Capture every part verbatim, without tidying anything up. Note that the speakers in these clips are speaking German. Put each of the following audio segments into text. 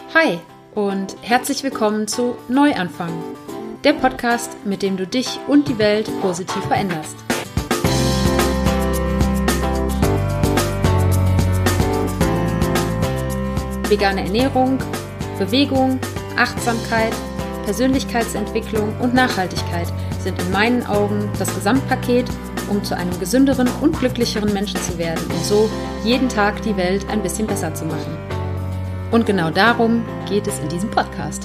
Hi und herzlich willkommen zu Neuanfang, der Podcast, mit dem du dich und die Welt positiv veränderst. Vegane Ernährung, Bewegung, Achtsamkeit, Persönlichkeitsentwicklung und Nachhaltigkeit sind in meinen Augen das Gesamtpaket, um zu einem gesünderen und glücklicheren Menschen zu werden und so jeden Tag die Welt ein bisschen besser zu machen. Und genau darum geht es in diesem Podcast.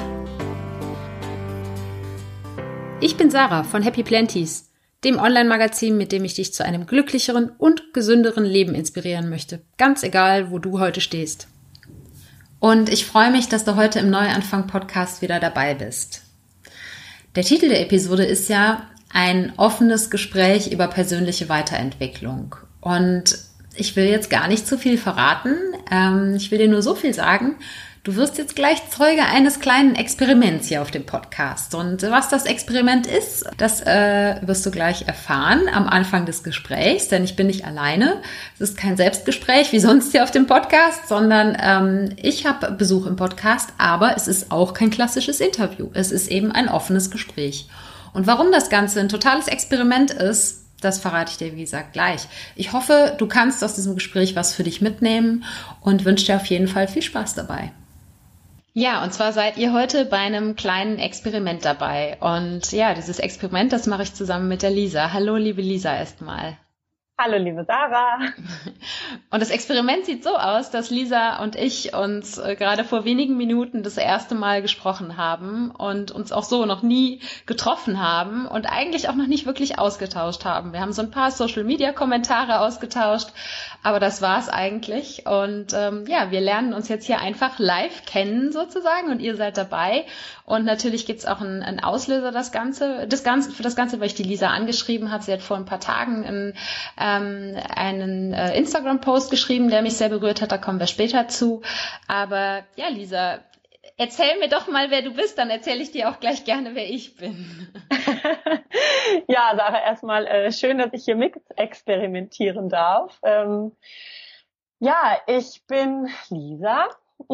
Ich bin Sarah von Happy Planties, dem Online-Magazin, mit dem ich dich zu einem glücklicheren und gesünderen Leben inspirieren möchte, ganz egal, wo du heute stehst. Und ich freue mich, dass du heute im Neuanfang-Podcast wieder dabei bist. Der Titel der Episode ist ja ein offenes Gespräch über persönliche Weiterentwicklung. Und ich will jetzt gar nicht zu viel verraten. Ähm, ich will dir nur so viel sagen. Du wirst jetzt gleich Zeuge eines kleinen Experiments hier auf dem Podcast. Und was das Experiment ist, das äh, wirst du gleich erfahren am Anfang des Gesprächs, denn ich bin nicht alleine. Es ist kein Selbstgespräch wie sonst hier auf dem Podcast, sondern ähm, ich habe Besuch im Podcast, aber es ist auch kein klassisches Interview. Es ist eben ein offenes Gespräch. Und warum das Ganze ein totales Experiment ist, das verrate ich dir, wie gesagt, gleich. Ich hoffe, du kannst aus diesem Gespräch was für dich mitnehmen und wünsche dir auf jeden Fall viel Spaß dabei. Ja, und zwar seid ihr heute bei einem kleinen Experiment dabei. Und ja, dieses Experiment, das mache ich zusammen mit der Lisa. Hallo, liebe Lisa, erstmal. Hallo, liebe Sarah. Und das Experiment sieht so aus, dass Lisa und ich uns äh, gerade vor wenigen Minuten das erste Mal gesprochen haben und uns auch so noch nie getroffen haben und eigentlich auch noch nicht wirklich ausgetauscht haben. Wir haben so ein paar Social-Media-Kommentare ausgetauscht, aber das war's eigentlich. Und ähm, ja, wir lernen uns jetzt hier einfach live kennen sozusagen und ihr seid dabei. Und natürlich gibt's auch einen, einen Auslöser, das Ganze, das Ganze, für das Ganze, weil ich die Lisa angeschrieben habe. Sie hat vor ein paar Tagen einen, ähm, einen äh, Instagram-Post geschrieben, der mich sehr berührt hat. Da kommen wir später zu. Aber ja, Lisa, erzähl mir doch mal, wer du bist. Dann erzähle ich dir auch gleich gerne, wer ich bin. Ja, Sarah, erstmal äh, schön, dass ich hier mit experimentieren darf. Ähm, ja, ich bin Lisa.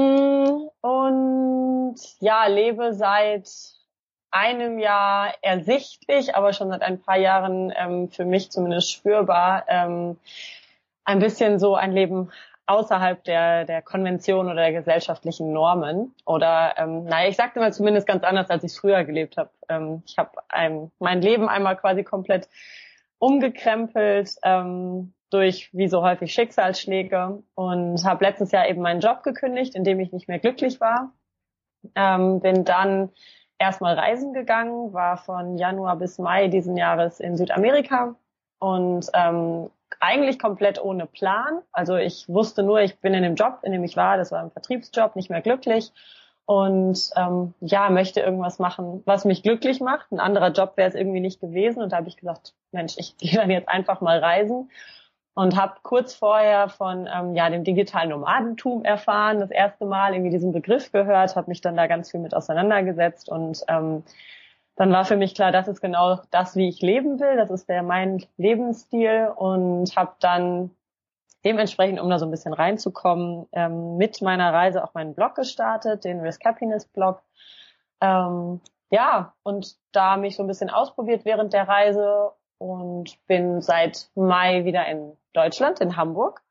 Und ja, lebe seit einem Jahr ersichtlich, aber schon seit ein paar Jahren ähm, für mich zumindest spürbar, ähm, ein bisschen so ein Leben außerhalb der der Konvention oder der gesellschaftlichen Normen. Oder, ähm, naja, ich sagte mal zumindest ganz anders, als ich es früher gelebt habe. Ähm, ich habe ein, mein Leben einmal quasi komplett umgekrempelt, ähm, durch wie so häufig Schicksalsschläge und habe letztes Jahr eben meinen Job gekündigt, in dem ich nicht mehr glücklich war. Ähm, bin dann erstmal reisen gegangen, war von Januar bis Mai diesen Jahres in Südamerika und ähm, eigentlich komplett ohne Plan. Also ich wusste nur, ich bin in dem Job, in dem ich war, das war ein Vertriebsjob, nicht mehr glücklich und ähm, ja, möchte irgendwas machen, was mich glücklich macht. Ein anderer Job wäre es irgendwie nicht gewesen und da habe ich gesagt, Mensch, ich gehe dann jetzt einfach mal reisen. Und habe kurz vorher von ähm, ja dem digitalen Nomadentum erfahren, das erste Mal irgendwie diesen Begriff gehört, habe mich dann da ganz viel mit auseinandergesetzt und ähm, dann war für mich klar, das ist genau das, wie ich leben will, das ist der mein Lebensstil und habe dann dementsprechend, um da so ein bisschen reinzukommen, ähm, mit meiner Reise auch meinen Blog gestartet, den Risk Happiness Blog. Ähm, ja, und da mich so ein bisschen ausprobiert während der Reise und bin seit Mai wieder in Deutschland, in Hamburg.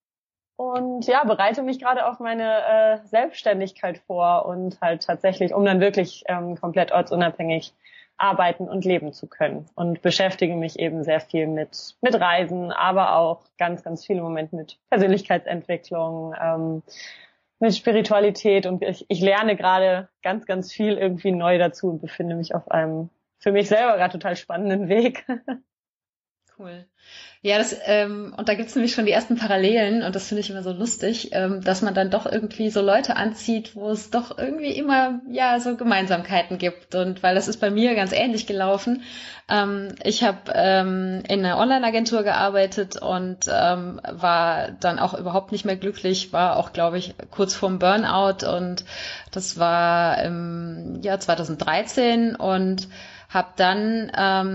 Und ja, bereite mich gerade auf meine äh, Selbstständigkeit vor und halt tatsächlich, um dann wirklich ähm, komplett ortsunabhängig arbeiten und leben zu können. Und beschäftige mich eben sehr viel mit mit Reisen, aber auch ganz, ganz viele Momente mit Persönlichkeitsentwicklung, ähm, mit Spiritualität. Und ich, ich lerne gerade ganz, ganz viel irgendwie neu dazu und befinde mich auf einem für mich selber gerade total spannenden Weg. Cool. Ja, das ähm, und da gibt's nämlich schon die ersten Parallelen und das finde ich immer so lustig, ähm, dass man dann doch irgendwie so Leute anzieht, wo es doch irgendwie immer ja so Gemeinsamkeiten gibt und weil das ist bei mir ganz ähnlich gelaufen. Ähm, ich habe ähm, in einer Online-Agentur gearbeitet und ähm, war dann auch überhaupt nicht mehr glücklich, war auch, glaube ich, kurz vorm Burnout und das war im Jahr zwanzig dreizehn und habe dann ähm,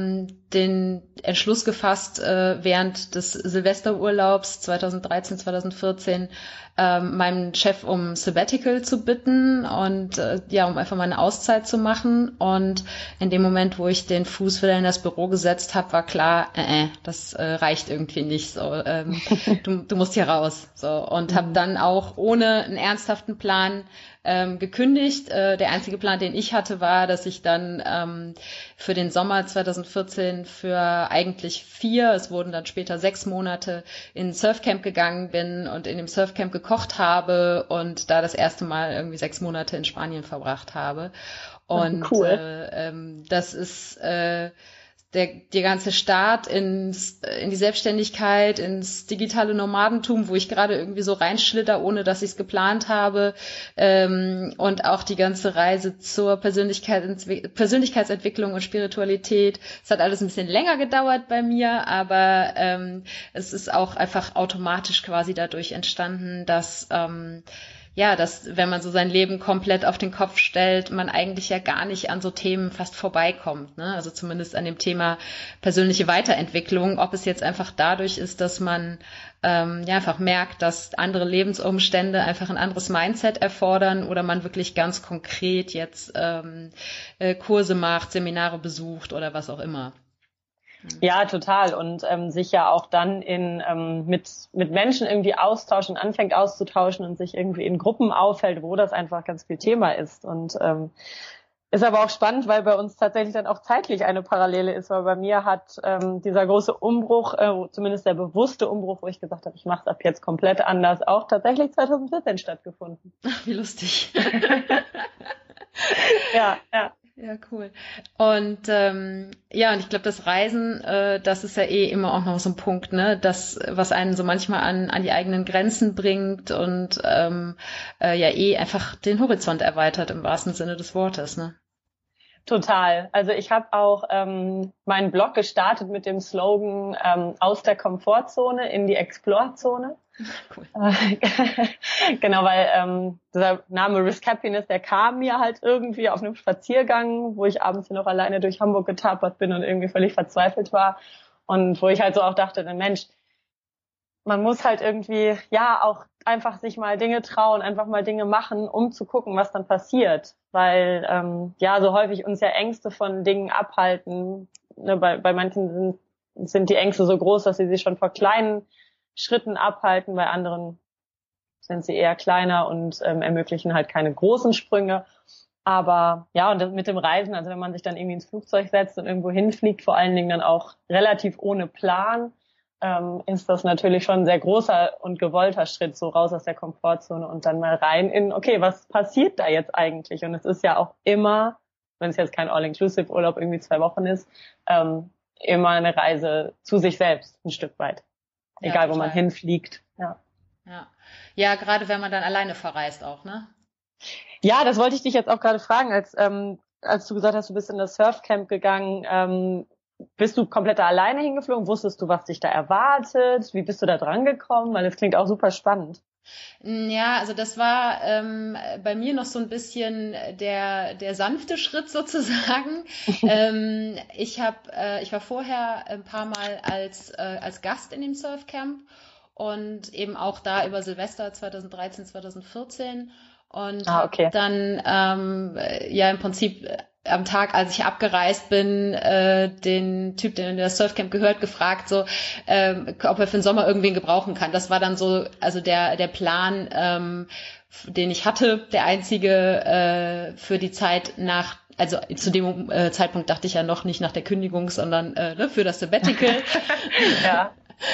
den Entschluss gefasst, äh, während des Silvesterurlaubs zweitausenddreizehn, zweitausendvierzehn ähm, meinen Chef um Sabbatical zu bitten und äh, ja, um einfach mal eine Auszeit zu machen. Und in dem Moment, wo ich den Fuß wieder in das Büro gesetzt habe, war klar, äh, äh, das äh, reicht irgendwie nicht. So, ähm, du, du musst hier raus. So, und mhm. habe dann auch ohne einen ernsthaften Plan ähm, gekündigt. Äh, der einzige Plan, den ich hatte, war, dass ich dann ähm, für den Sommer zweitausendvierzehn für eigentlich vier, es wurden dann später sechs Monate in ein Surfcamp gegangen bin und in dem Surfcamp gekocht habe und da das erste Mal irgendwie sechs Monate in Spanien verbracht habe. Und cool. äh, ähm, das ist äh, der, der ganze Start ins, in die Selbstständigkeit, ins digitale Nomadentum, wo ich gerade irgendwie so reinschlitter, ohne dass ich es geplant habe, ähm, und auch die ganze Reise zur Persönlichkeit, Persönlichkeitsentwicklung und Spiritualität. Es hat alles ein bisschen länger gedauert bei mir, aber ähm, es ist auch einfach automatisch quasi dadurch entstanden, dass ähm, ja, dass, wenn man so sein Leben komplett auf den Kopf stellt, man eigentlich ja gar nicht an so Themen fast vorbeikommt, ne? Also zumindest an dem Thema persönliche Weiterentwicklung, ob es jetzt einfach dadurch ist, dass man ähm, ja einfach merkt, dass andere Lebensumstände einfach ein anderes Mindset erfordern oder man wirklich ganz konkret jetzt ähm, äh, Kurse macht, Seminare besucht oder was auch immer. Ja, total. Und ähm, sich ja auch dann in ähm, mit mit Menschen irgendwie austauscht und anfängt auszutauschen und sich irgendwie in Gruppen aufhält, wo das einfach ganz viel Thema ist. Und ähm, ist aber auch spannend, weil bei uns tatsächlich dann auch zeitlich eine Parallele ist, weil bei mir hat ähm, dieser große Umbruch, äh, zumindest der bewusste Umbruch, wo ich gesagt habe, ich mache es ab jetzt komplett anders, auch tatsächlich zweitausendvierzehn stattgefunden. Ach, wie lustig. Ja, ja. Ja, cool. Und ähm, ja, und ich glaube, das Reisen, äh, das ist ja eh immer auch noch so ein Punkt, ne, das, was einen so manchmal an an die eigenen Grenzen bringt und ähm, äh, ja eh einfach den Horizont erweitert im wahrsten Sinne des Wortes, ne? Total. Also ich habe auch ähm, meinen Blog gestartet mit dem Slogan ähm, aus der Komfortzone in die Explore-Zone. Cool. Genau, weil ähm, dieser Name Risk Happiness, der kam mir halt irgendwie auf einem Spaziergang, wo ich abends hier noch alleine durch Hamburg getapert bin und irgendwie völlig verzweifelt war. Und wo ich halt so auch dachte, Mensch, man muss halt irgendwie, ja, auch einfach sich mal Dinge trauen, einfach mal Dinge machen, um zu gucken, was dann passiert. Weil, ähm, ja, so häufig uns ja Ängste von Dingen abhalten. Ne, bei, bei manchen sind, sind die Ängste so groß, dass sie sich schon vor kleinen Schritten abhalten. Bei anderen sind sie eher kleiner und ähm, ermöglichen halt keine großen Sprünge. Aber ja, und das mit dem Reisen, also wenn man sich dann irgendwie ins Flugzeug setzt und irgendwo hinfliegt, vor allen Dingen dann auch relativ ohne Plan, ähm, ist das natürlich schon ein sehr großer und gewollter Schritt, so raus aus der Komfortzone und dann mal rein in, okay, was passiert da jetzt eigentlich? Und es ist ja auch immer, wenn es jetzt kein All-Inclusive-Urlaub irgendwie zwei Wochen ist, ähm, immer eine Reise zu sich selbst, ein Stück weit. Egal, ja, wo man hinfliegt. Ja. Ja. Ja, gerade wenn man dann alleine verreist auch, ne? Ja, das wollte ich dich jetzt auch gerade fragen, als ähm, als du gesagt hast, du bist in das Surfcamp gegangen. Ähm, bist du komplett da alleine hingeflogen? Wusstest du, was dich da erwartet? Wie bist du da dran gekommen? Weil das klingt auch super spannend. Ja, also das war ähm, bei mir noch so ein bisschen der der sanfte Schritt sozusagen. ähm, ich habe, äh, ich war vorher ein paar Mal als äh, als Gast in dem Surfcamp und eben auch da über Silvester zweitausenddreizehn, zweitausendvierzehn und ah, okay. habe dann ähm, ja im Prinzip am Tag, als ich abgereist bin, äh, den Typ, der in das Surfcamp gehört, gefragt, so, ähm, ob er für den Sommer irgendwen gebrauchen kann. Das war dann so, also der der Plan, ähm, den ich hatte, der einzige äh, für die Zeit nach, also zu dem äh, Zeitpunkt dachte ich ja noch nicht nach der Kündigung, sondern äh, ne, für das Sabbatical. Ja.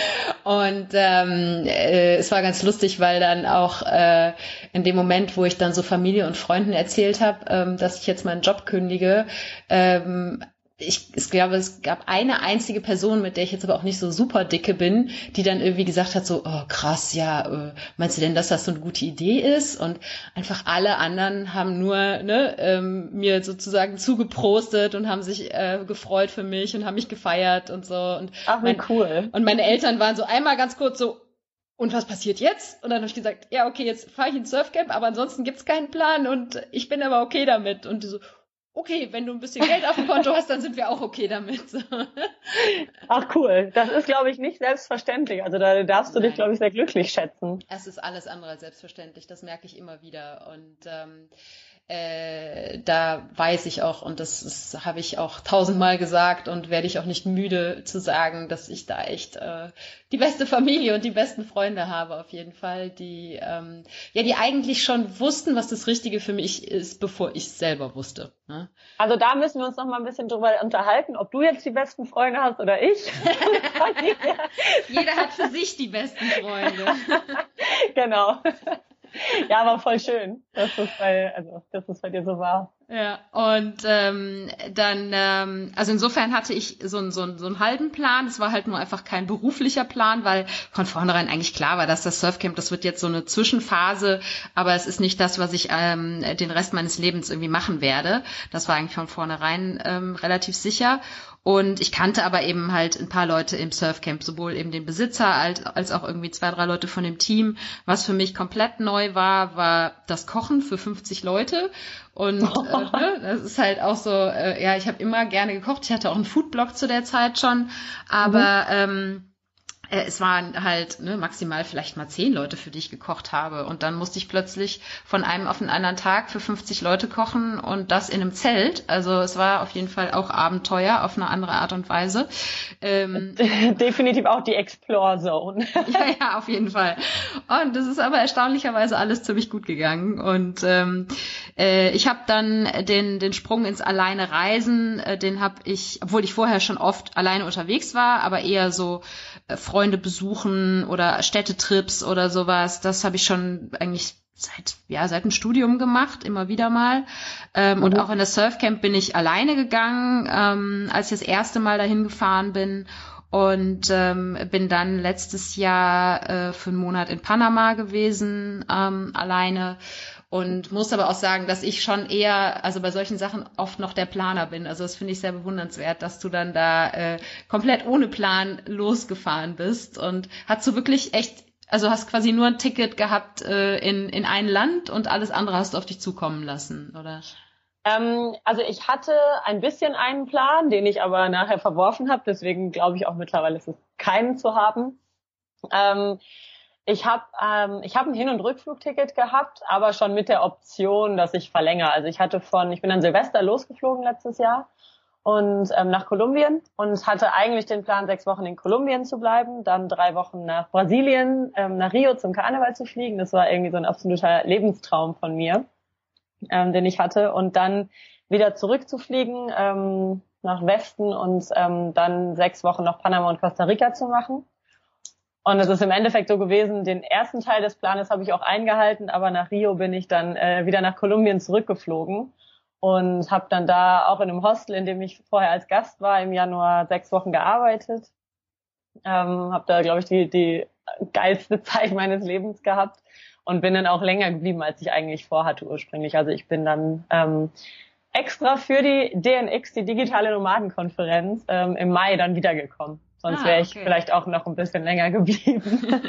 Und ähm, äh, es war ganz lustig, weil dann auch äh, in dem Moment, wo ich dann so Familie und Freunden erzählt habe, ähm, dass ich jetzt meinen Job kündige, ähm, ich, ich glaube, es gab eine einzige Person, mit der ich jetzt aber auch nicht so super dicke bin, die dann irgendwie gesagt hat so, oh krass, ja, äh, meinst du denn, dass das so eine gute Idee ist? Und einfach alle anderen haben nur ne, ähm, mir sozusagen zugeprostet und haben sich äh, gefreut für mich und haben mich gefeiert und so. Und ach, wie mein, cool. Und meine Eltern waren so einmal ganz kurz so, und was passiert jetzt? Und dann habe ich gesagt, ja, okay, jetzt fahre ich ins Surfcamp, aber ansonsten gibt's keinen Plan und ich bin aber okay damit. Und die so, okay, wenn du ein bisschen Geld auf dem Konto hast, dann sind wir auch okay damit. Ach cool, das ist, glaube ich, nicht selbstverständlich. Also da darfst du Nein. dich, glaube ich, sehr glücklich schätzen. Es ist alles andere als selbstverständlich, das merke ich immer wieder. Und ähm, äh, da weiß ich auch, und das, das habe ich auch tausendmal gesagt und werde ich auch nicht müde zu sagen, dass ich da echt äh, die beste Familie und die besten Freunde habe auf jeden Fall, die ähm, ja, die eigentlich schon wussten, was das Richtige für mich ist, bevor ich es selber wusste. Ne? Also da müssen wir uns noch mal ein bisschen drüber unterhalten, ob du jetzt die besten Freunde hast oder ich. Jeder hat für sich die besten Freunde. Genau. Ja, aber voll schön, dass das bei, also, dass das bei dir so war. Ja, und ähm, dann, ähm, also insofern hatte ich so, einen so, einen so einen halben Plan. Es war halt nur einfach kein beruflicher Plan, weil von vornherein eigentlich klar war, dass das Surfcamp, das wird jetzt so eine Zwischenphase, aber es ist nicht das, was ich ähm, den Rest meines Lebens irgendwie machen werde. Das war eigentlich von vornherein ähm, relativ sicher. Und ich kannte aber eben halt ein paar Leute im Surfcamp, sowohl eben den Besitzer als, als auch irgendwie zwei, drei Leute von dem Team. Was für mich komplett neu war, war das Kochen für fünfzig Leute. Und äh, ne, das ist halt auch so, äh, ja, ich habe immer gerne gekocht. Ich hatte auch einen Foodblog zu der Zeit schon, aber mhm. ähm, es waren halt ne, maximal vielleicht mal zehn Leute, für die ich gekocht habe. Und dann musste ich plötzlich von einem auf den anderen Tag für fünfzig Leute kochen und das in einem Zelt. Also es war auf jeden Fall auch Abenteuer auf eine andere Art und Weise. Ähm, Definitiv auch die Explore Zone. Ja, ja, auf jeden Fall. Und das ist aber erstaunlicherweise alles ziemlich gut gegangen. Und ähm, äh, ich habe dann den den Sprung ins Alleine Reisen, äh, den habe ich, obwohl ich vorher schon oft alleine unterwegs war, aber eher so äh, Freunde besuchen oder Städtetrips oder sowas, das habe ich schon eigentlich seit ja seit dem Studium gemacht, immer wieder mal. Ähm, mhm. Und auch in das Surfcamp bin ich alleine gegangen, ähm, als ich das erste Mal dahin gefahren bin. Und ähm, bin dann letztes Jahr äh, für einen Monat in Panama gewesen, ähm, alleine. Und muss aber auch sagen, dass ich schon eher, also bei solchen Sachen oft noch der Planer bin. Also das finde ich sehr bewundernswert, dass du dann da äh, komplett ohne Plan losgefahren bist. Und hast du wirklich echt, also hast quasi nur ein Ticket gehabt äh, in in ein Land und alles andere hast du auf dich zukommen lassen, oder? Ähm, also ich hatte ein bisschen einen Plan, den ich aber nachher verworfen habe. Deswegen glaube ich auch mittlerweile ist es keinen zu haben. Ähm, Ich habe ähm, ich habe ein Hin- und Rückflugticket gehabt, aber schon mit der Option, dass ich verlängere. Also ich hatte von, ich bin an Silvester losgeflogen letztes Jahr und ähm, nach Kolumbien und hatte eigentlich den Plan, sechs Wochen in Kolumbien zu bleiben, dann drei Wochen nach Brasilien, ähm, nach Rio zum Karneval zu fliegen. Das war irgendwie so ein absoluter Lebenstraum von mir, ähm, den ich hatte. Und dann wieder zurückzufliegen ähm, nach Westen und ähm, dann sechs Wochen nach Panama und Costa Rica zu machen. Und es ist im Endeffekt so gewesen, den ersten Teil des Planes habe ich auch eingehalten, aber nach Rio bin ich dann äh, wieder nach Kolumbien zurückgeflogen und habe dann da auch in einem Hostel, in dem ich vorher als Gast war, im Januar sechs Wochen gearbeitet. Ähm, habe da, glaube ich, die, die geilste Zeit meines Lebens gehabt und bin dann auch länger geblieben, als ich eigentlich vorhatte ursprünglich. Also ich bin dann ähm, extra für die D N X, die digitale Nomadenkonferenz, ähm, im Mai dann wiedergekommen. Sonst ah, wäre ich okay. vielleicht auch noch ein bisschen länger geblieben.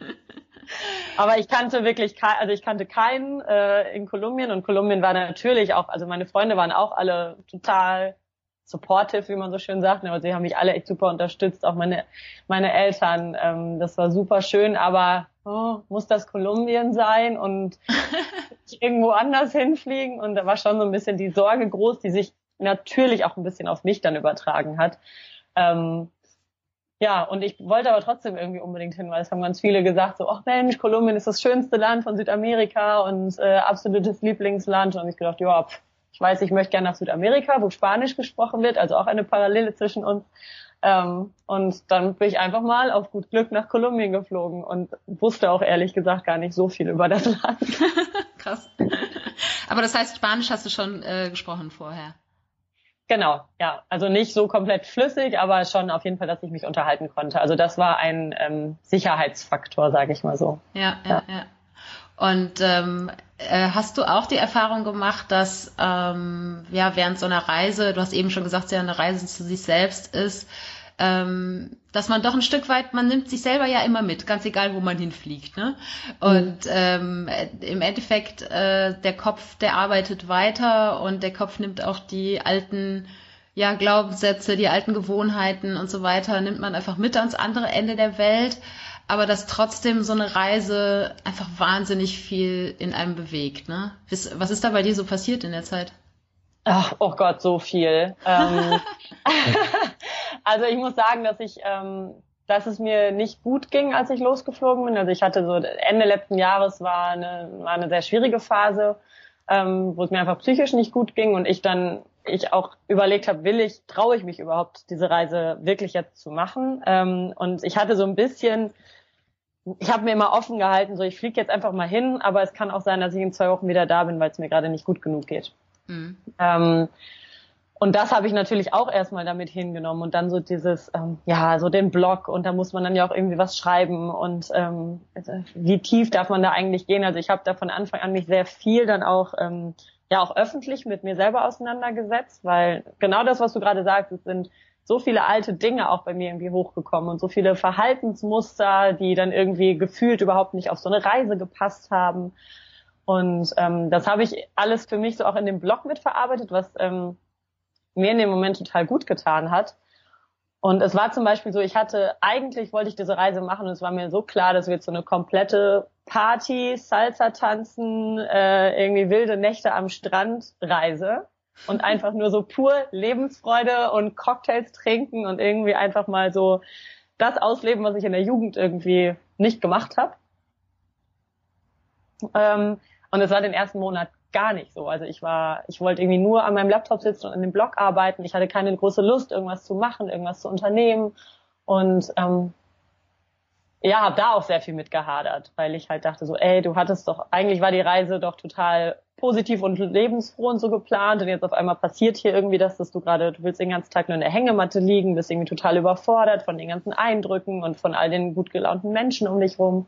Aber ich kannte wirklich, also ich kannte keinen äh, in Kolumbien und Kolumbien war natürlich auch, also meine Freunde waren auch alle total supportive, wie man so schön sagt. Aber sie haben mich alle echt super unterstützt, auch meine meine Eltern. Ähm, das war super schön, aber oh, muss das Kolumbien sein und irgendwo anders hinfliegen? Und da war schon so ein bisschen die Sorge groß, die sich natürlich auch ein bisschen auf mich dann übertragen hat. Ähm, Ja, und ich wollte aber trotzdem irgendwie unbedingt hin, weil es haben ganz viele gesagt, so, ach Mensch, Kolumbien ist das schönste Land von Südamerika und äh, absolutes Lieblingsland. Und ich gedacht, ja, pff, ich weiß, ich möchte gerne nach Südamerika, wo Spanisch gesprochen wird, also auch eine Parallele zwischen uns. Ähm, und dann bin ich einfach mal auf gut Glück nach Kolumbien geflogen und wusste auch ehrlich gesagt gar nicht so viel über das Land. Krass. Aber das heißt, Spanisch hast du schon äh, gesprochen vorher? Genau, ja. Also nicht so komplett flüssig, aber schon auf jeden Fall, dass ich mich unterhalten konnte. Also das war ein ähm, Sicherheitsfaktor, sage ich mal so. Ja, ja, ja. ja. Und ähm, äh, hast du auch die Erfahrung gemacht, dass ähm, ja während so einer Reise, du hast eben schon gesagt, ja eine Reise zu sich selbst ist, ähm, dass man doch ein Stück weit, man nimmt sich selber ja immer mit, ganz egal, wo man hinfliegt, ne? Und ähm, im Endeffekt, äh, der Kopf, der arbeitet weiter und der Kopf nimmt auch die alten, ja, Glaubenssätze, die alten Gewohnheiten und so weiter, nimmt man einfach mit ans andere Ende der Welt, aber dass trotzdem so eine Reise einfach wahnsinnig viel in einem bewegt, ne? Was, was ist da bei dir so passiert in der Zeit? Ach, oh Gott, so viel. ähm, also ich muss sagen, dass ich, ähm, dass es mir nicht gut ging, als ich losgeflogen bin. Also ich hatte so Ende letzten Jahres war eine, war eine sehr schwierige Phase, ähm, wo es mir einfach psychisch nicht gut ging und ich dann, ich auch überlegt habe, will ich, traue ich mich überhaupt, diese Reise wirklich jetzt zu machen? Ähm, und ich hatte so ein bisschen, ich habe mir immer offen gehalten, so ich fliege jetzt einfach mal hin, aber es kann auch sein, dass ich in zwei Wochen wieder da bin, weil es mir gerade nicht gut genug geht. Mhm. Ähm, und das habe ich natürlich auch erstmal damit hingenommen und dann so dieses, ähm, ja, so den Blog und da muss man dann ja auch irgendwie was schreiben und ähm, wie tief darf man da eigentlich gehen? Also ich habe da von Anfang an mich sehr viel dann auch, ähm, ja auch öffentlich mit mir selber auseinandergesetzt, weil genau das, was du gerade sagst, es sind so viele alte Dinge auch bei mir irgendwie hochgekommen und so viele Verhaltensmuster, die dann irgendwie gefühlt überhaupt nicht auf so eine Reise gepasst haben. Und ähm, das habe ich alles für mich so auch in dem Blog mitverarbeitet, was ähm, mir in dem Moment total gut getan hat. Und es war zum Beispiel so, ich hatte, eigentlich wollte ich diese Reise machen und es war mir so klar, das wird so eine komplette Party, Salsa tanzen, äh, irgendwie wilde Nächte am Strand Reise und einfach nur so pur Lebensfreude und Cocktails trinken und irgendwie einfach mal so das ausleben, was ich in der Jugend irgendwie nicht gemacht habe. Ähm, und es war den ersten Monat gar nicht so. Also ich war, ich wollte irgendwie nur an meinem Laptop sitzen und an dem Blog arbeiten. Ich hatte keine große Lust, irgendwas zu machen, irgendwas zu unternehmen. Und ähm, ja, habe da auch sehr viel mit gehadert, weil ich halt dachte so, ey, du hattest doch, eigentlich war die Reise doch total positiv und lebensfroh und so geplant und jetzt auf einmal passiert hier irgendwie das, dass du gerade, du willst den ganzen Tag nur in der Hängematte liegen, bist irgendwie total überfordert von den ganzen Eindrücken und von all den gut gelaunten Menschen um dich rum.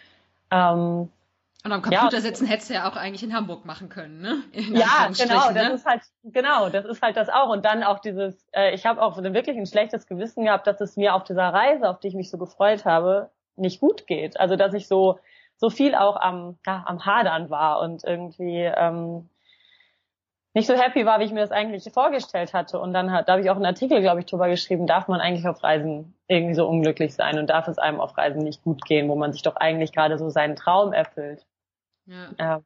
Ähm, Und am Computer ja, sitzen hättest du ja auch eigentlich in Hamburg machen können, ne? In ja, genau, das ne? ist halt, genau, das ist halt das auch. Und dann auch dieses, äh, ich habe auch wirklich ein schlechtes Gewissen gehabt, dass es mir auf dieser Reise, auf die ich mich so gefreut habe, nicht gut geht. Also dass ich so so viel auch am ja, am Hadern war und irgendwie ähm, nicht so happy war, wie ich mir das eigentlich vorgestellt hatte. Und dann hat, da habe ich auch einen Artikel, glaube ich, drüber geschrieben, darf man eigentlich auf Reisen irgendwie so unglücklich sein und darf es einem auf Reisen nicht gut gehen, wo man sich doch eigentlich gerade so seinen Traum erfüllt. Ja. Ähm,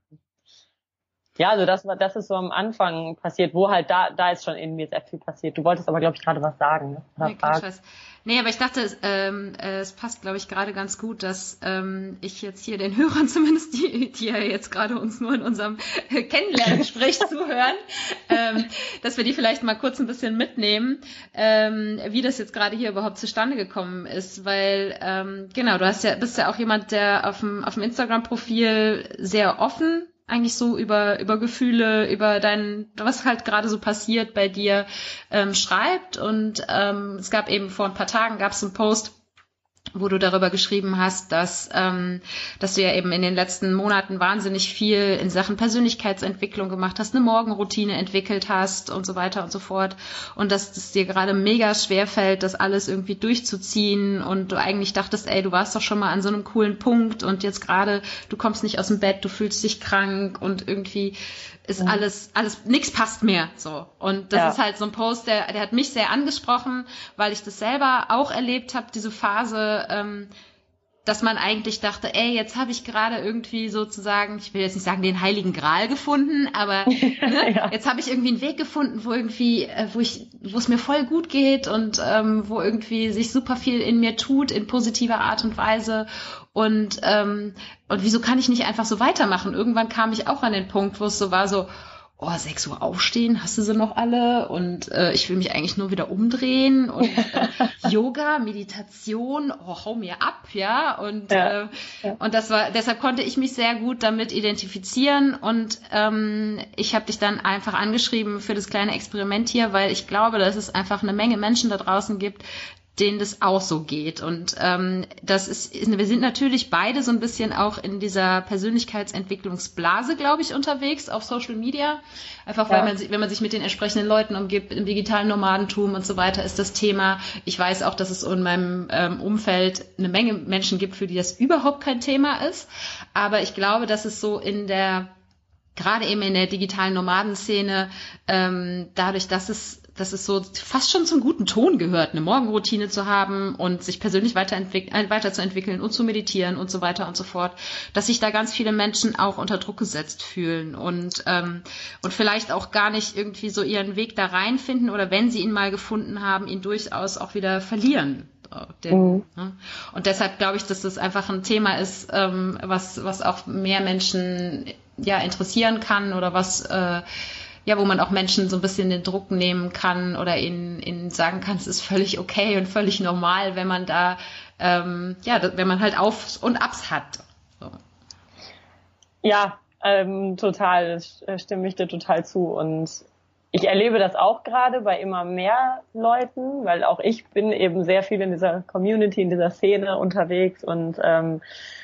ja, also das war, das ist so am Anfang passiert, wo halt da, da ist schon in mir sehr viel passiert. Du wolltest aber, glaube ich, gerade was sagen. Ne? Nee, kein Scheiß. Nee, aber ich dachte, ähm, äh, es passt, glaube ich, gerade ganz gut, dass ähm, ich jetzt hier den Hörern zumindest, die, die ja jetzt gerade uns nur in unserem äh, Kennenlerngespräch zuhören, ähm, dass wir die vielleicht mal kurz ein bisschen mitnehmen, ähm, wie das jetzt gerade hier überhaupt zustande gekommen ist, weil ähm, genau, du hast ja, bist ja auch jemand, der auf dem auf dem Instagram-Profil sehr offen eigentlich so über über Gefühle, über dein, was halt gerade so passiert bei dir, ähm, schreibt. Und ähm, es gab eben vor ein paar Tagen, gab es einen Post, wo du darüber geschrieben hast, dass ähm, dass du ja eben in den letzten Monaten wahnsinnig viel in Sachen Persönlichkeitsentwicklung gemacht hast, eine Morgenroutine entwickelt hast und so weiter und so fort. Und dass es dir gerade mega schwer fällt, das alles irgendwie durchzuziehen und du eigentlich dachtest, ey, du warst doch schon mal an so einem coolen Punkt und jetzt gerade, du kommst nicht aus dem Bett, du fühlst dich krank und irgendwie ist alles, alles, nix passt mehr, so. Und das ja. ist halt so ein Post, der, der hat mich sehr angesprochen, weil ich das selber auch erlebt habe, diese Phase, ähm, dass man eigentlich dachte, ey, jetzt habe ich gerade irgendwie sozusagen, ich will jetzt nicht sagen, den heiligen Gral gefunden, aber ne, ja. jetzt habe ich irgendwie einen Weg gefunden, wo irgendwie, äh, wo ich, wo es mir voll gut geht und ähm, wo irgendwie sich super viel in mir tut, in positiver Art und Weise. Und ähm, und wieso kann ich nicht einfach so weitermachen? Irgendwann kam ich auch an den Punkt, wo es so war, so, oh, sechs Uhr aufstehen, hast du sie noch alle? Und äh, ich will mich eigentlich nur wieder umdrehen. Und äh, Yoga, Meditation, oh, hau mir ab, ja. Und ja, äh, ja. und das war, deshalb konnte ich mich sehr gut damit identifizieren. Und ähm, ich habe dich dann einfach angeschrieben für das kleine Experiment hier, weil ich glaube, dass es einfach eine Menge Menschen da draußen gibt, denen das auch so geht. Und ähm, das ist, wir sind natürlich beide so ein bisschen auch in dieser Persönlichkeitsentwicklungsblase, glaube ich, unterwegs auf Social Media. Einfach weil ja. man, wenn man sich mit den entsprechenden Leuten umgibt, im digitalen Nomadentum und so weiter, ist das Thema. Ich weiß auch, dass es in meinem ähm, Umfeld eine Menge Menschen gibt, für die das überhaupt kein Thema ist. Aber ich glaube, dass es so in der, gerade eben in der digitalen Nomadenszene, ähm, dadurch, dass es dass es so fast schon zum guten Ton gehört, eine Morgenroutine zu haben und sich persönlich weiterentwick- weiterzuentwickeln und zu meditieren und so weiter und so fort, dass sich da ganz viele Menschen auch unter Druck gesetzt fühlen und ähm, und vielleicht auch gar nicht irgendwie so ihren Weg da reinfinden oder wenn sie ihn mal gefunden haben, ihn durchaus auch wieder verlieren. Den, mhm. ne? Und deshalb glaube ich, dass das einfach ein Thema ist, ähm, was was auch mehr Menschen ja interessieren kann oder was äh, ja, wo man auch Menschen so ein bisschen den Druck nehmen kann oder ihnen, ihnen sagen kann, es ist völlig okay und völlig normal, wenn man da, ähm, ja, wenn man halt Aufs und Abs hat. So. Ja, ähm, total, das stimme ich dir total zu und ich erlebe das auch gerade bei immer mehr Leuten, weil auch ich bin eben sehr viel in dieser Community, in dieser Szene unterwegs und ähm,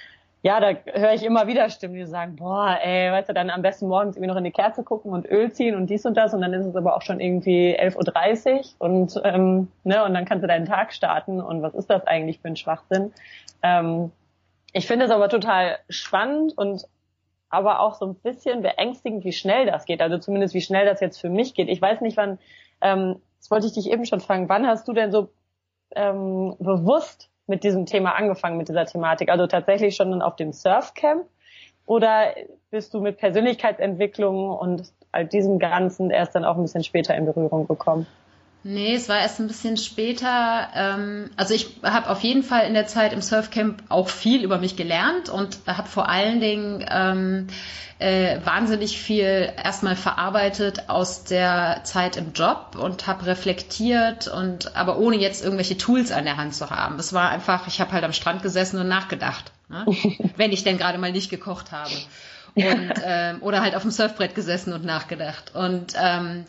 ja, da höre ich immer wieder Stimmen, die sagen, boah, ey, weißt du, dann am besten morgens irgendwie noch in die Kerze gucken und Öl ziehen und dies und das und dann ist es aber auch schon irgendwie elf Uhr dreißig und ähm, ne, und dann kannst du deinen Tag starten und was ist das eigentlich für ein Schwachsinn? Ähm, ich finde es aber total spannend und aber auch so ein bisschen beängstigend, wie schnell das geht, also zumindest wie schnell das jetzt für mich geht. Ich weiß nicht, wann, ähm, das wollte ich dich eben schon fragen, wann hast du denn so ähm, bewusst mit diesem Thema angefangen, mit dieser Thematik? Also tatsächlich schon auf dem Surfcamp oder bist du mit Persönlichkeitsentwicklung und all diesem Ganzen erst dann auch ein bisschen später in Berührung gekommen? Nee, es war erst ein bisschen später. Ähm, also ich habe auf jeden Fall in der Zeit im Surfcamp auch viel über mich gelernt und habe vor allen Dingen ähm, äh, wahnsinnig viel erstmal verarbeitet aus der Zeit im Job und habe reflektiert und aber ohne jetzt irgendwelche Tools an der Hand zu haben. Es war einfach, ich habe halt am Strand gesessen und nachgedacht, ne? Wenn ich denn gerade mal nicht gekocht habe. Und, ähm, oder halt auf dem Surfbrett gesessen und nachgedacht. Und ähm,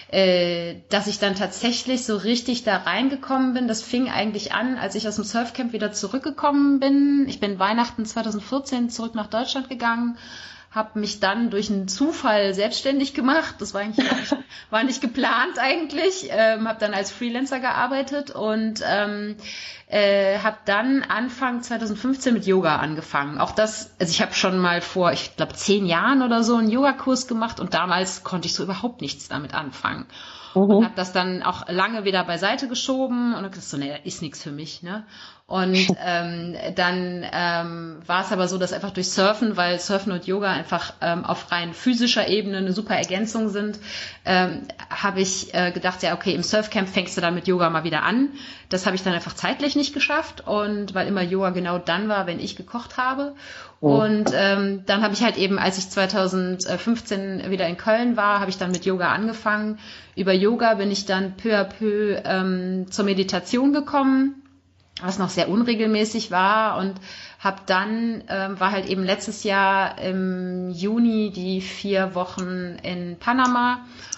äh, dass ich dann tatsächlich so richtig da reingekommen bin, das fing eigentlich an, als ich aus dem Surfcamp wieder zurückgekommen bin. Ich bin Weihnachten zwanzig vierzehn zurück nach Deutschland gegangen, habe mich dann durch einen Zufall selbstständig gemacht. Das war eigentlich nicht, war nicht geplant eigentlich. Ähm, habe dann als Freelancer gearbeitet und ähm, äh, habe dann Anfang zwanzig fünfzehn mit Yoga angefangen. Auch das, also ich habe schon mal vor, ich glaube, zehn Jahren oder so einen Yogakurs gemacht und damals konnte ich so überhaupt nichts damit anfangen. Mhm. Und habe das dann auch lange wieder beiseite geschoben und habe gesagt, so, nee, das ist nichts für mich, ne? Und ähm, dann ähm, war es aber so, dass einfach durch Surfen, weil Surfen und Yoga einfach ähm, auf rein physischer Ebene eine super Ergänzung sind, ähm, habe ich äh, gedacht, ja okay, im Surfcamp fängst du dann mit Yoga mal wieder an. Das habe ich dann einfach zeitlich nicht geschafft und weil immer Yoga genau dann war, wenn ich gekocht habe. Oh. Und ähm, dann habe ich halt eben, als ich zwanzig fünfzehn wieder in Köln war, habe ich dann mit Yoga angefangen. Über Yoga bin ich dann peu à peu ähm, zur Meditation gekommen, was noch sehr unregelmäßig war und habe dann, ähm, war halt eben letztes Jahr im Juni die vier Wochen in Panama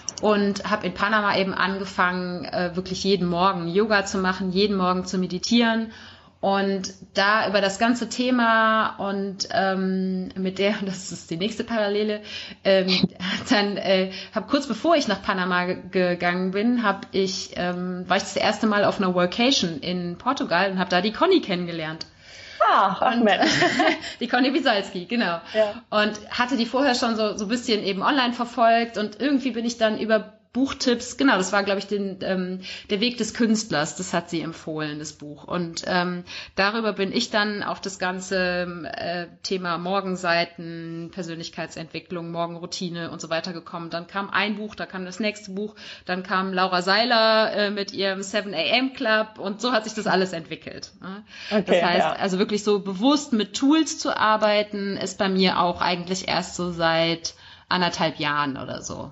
und habe in Panama eben angefangen, äh, wirklich jeden Morgen Yoga zu machen, jeden Morgen zu meditieren und da über das ganze Thema und ähm, mit der, das ist die nächste Parallele, ähm, dann äh, habe kurz bevor ich nach Panama g- gegangen bin, habe ich ähm, war ich das erste Mal auf einer Workation in Portugal und habe da die Conny kennengelernt. Ah, ach Mensch. Die Conny Wisalski, genau. Ja. Und hatte die vorher schon so so ein bisschen eben online verfolgt und irgendwie bin ich dann über Buchtipps, genau, das war, glaube ich, den, ähm, der Weg des Künstlers, das hat sie empfohlen, das Buch. Und ähm, darüber bin ich dann auf das ganze äh, Thema Morgenseiten, Persönlichkeitsentwicklung, Morgenroutine und so weiter gekommen. Dann kam ein Buch, da kam das nächste Buch, dann kam Laura Seiler äh, mit ihrem seven a.m. Club und so hat sich das alles entwickelt. Ne? Okay, das heißt, ja. Also wirklich so bewusst mit Tools zu arbeiten, ist bei mir auch eigentlich erst so seit anderthalb Jahren oder so.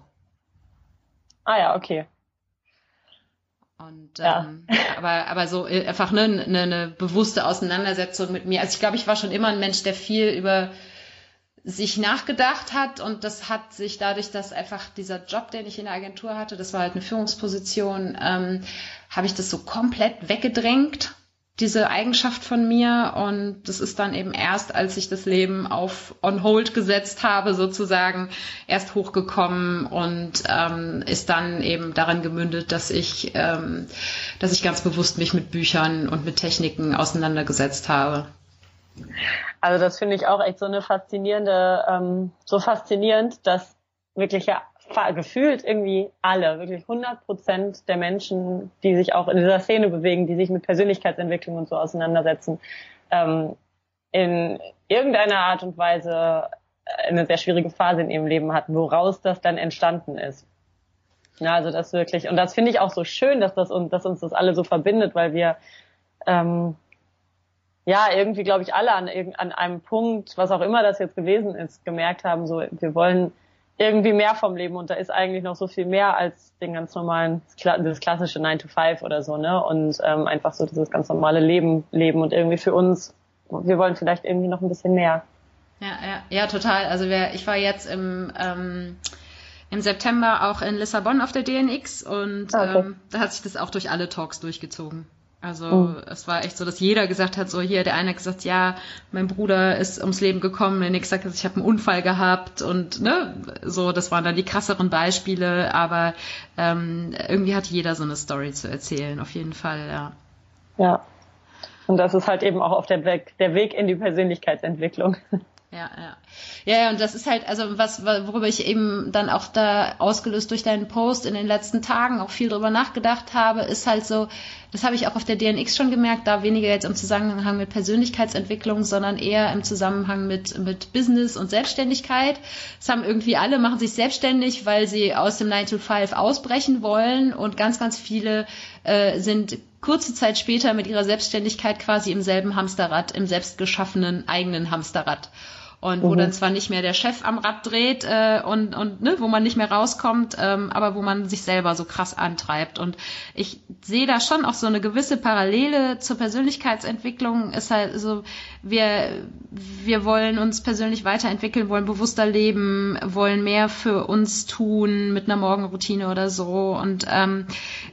Ah ja, okay. Und ja. ähm, aber aber so einfach eine, eine, eine bewusste Auseinandersetzung mit mir. Also ich glaube, ich war schon immer ein Mensch, der viel über sich nachgedacht hat, und das hat sich dadurch, dass einfach dieser Job, den ich in der Agentur hatte, das war halt eine Führungsposition, ähm, habe ich das so komplett weggedrängt, diese Eigenschaft von mir, und das ist dann eben erst, als ich das Leben auf on hold gesetzt habe, sozusagen, erst hochgekommen und ähm, ist dann eben daran gemündet, dass ich, ähm, dass ich ganz bewusst mich mit Büchern und mit Techniken auseinandergesetzt habe. Also das finde ich auch echt so eine faszinierende, ähm, so faszinierend, dass wirklich ja gefühlt irgendwie alle, wirklich hundert Prozent der Menschen, die sich auch in dieser Szene bewegen, die sich mit Persönlichkeitsentwicklung und so auseinandersetzen, ähm, in irgendeiner Art und Weise eine sehr schwierige Phase in ihrem Leben hatten, woraus das dann entstanden ist. Ja, also das wirklich, und das finde ich auch so schön, dass das uns, dass uns das alle so verbindet, weil wir ähm, ja, irgendwie, glaube ich, alle an, an einem Punkt, was auch immer das jetzt gewesen ist, gemerkt haben, so, wir wollen irgendwie mehr vom Leben, und da ist eigentlich noch so viel mehr als den ganz normalen, das klassische nine to five oder so, ne, und ähm, einfach so dieses ganz normale Leben leben, und irgendwie für uns, wir wollen vielleicht irgendwie noch ein bisschen mehr. Ja, ja, ja, total. Also wir, ich war jetzt im, ähm, im September auch in Lissabon auf der D N X, und okay. ähm, da hat sich das auch durch alle Talks durchgezogen. Also mhm. es war echt so, dass jeder gesagt hat, so hier, der eine hat gesagt, ja, mein Bruder ist ums Leben gekommen, der nächste sagt, ich habe einen Unfall gehabt, und ne, so, das waren dann die krasseren Beispiele, aber ähm, irgendwie hat jeder so eine Story zu erzählen, auf jeden Fall, ja. Ja, und das ist halt eben auch auf der Weg, der Weg in die Persönlichkeitsentwicklung. Ja, ja. Ja, ja, und das ist halt, also was, worüber ich eben dann auch da ausgelöst durch deinen Post in den letzten Tagen auch viel drüber nachgedacht habe, ist halt so, das habe ich auch auf der D N X schon gemerkt, da weniger jetzt im Zusammenhang mit Persönlichkeitsentwicklung, sondern eher im Zusammenhang mit, mit Business und Selbstständigkeit. Das haben irgendwie alle, machen sich selbstständig, weil sie aus dem nine to five ausbrechen wollen, und ganz, ganz viele äh, sind kurze Zeit später mit ihrer Selbstständigkeit quasi im selben Hamsterrad, im selbstgeschaffenen eigenen Hamsterrad. Und wo mhm. dann zwar nicht mehr der Chef am Rad dreht äh, und und ne, wo man nicht mehr rauskommt, ähm, aber wo man sich selber so krass antreibt. Und ich sehe da schon auch so eine gewisse Parallele zur Persönlichkeitsentwicklung. Ist halt so, wir wir wollen uns persönlich weiterentwickeln, wollen bewusster leben, wollen mehr für uns tun mit einer Morgenroutine oder so. Und ähm,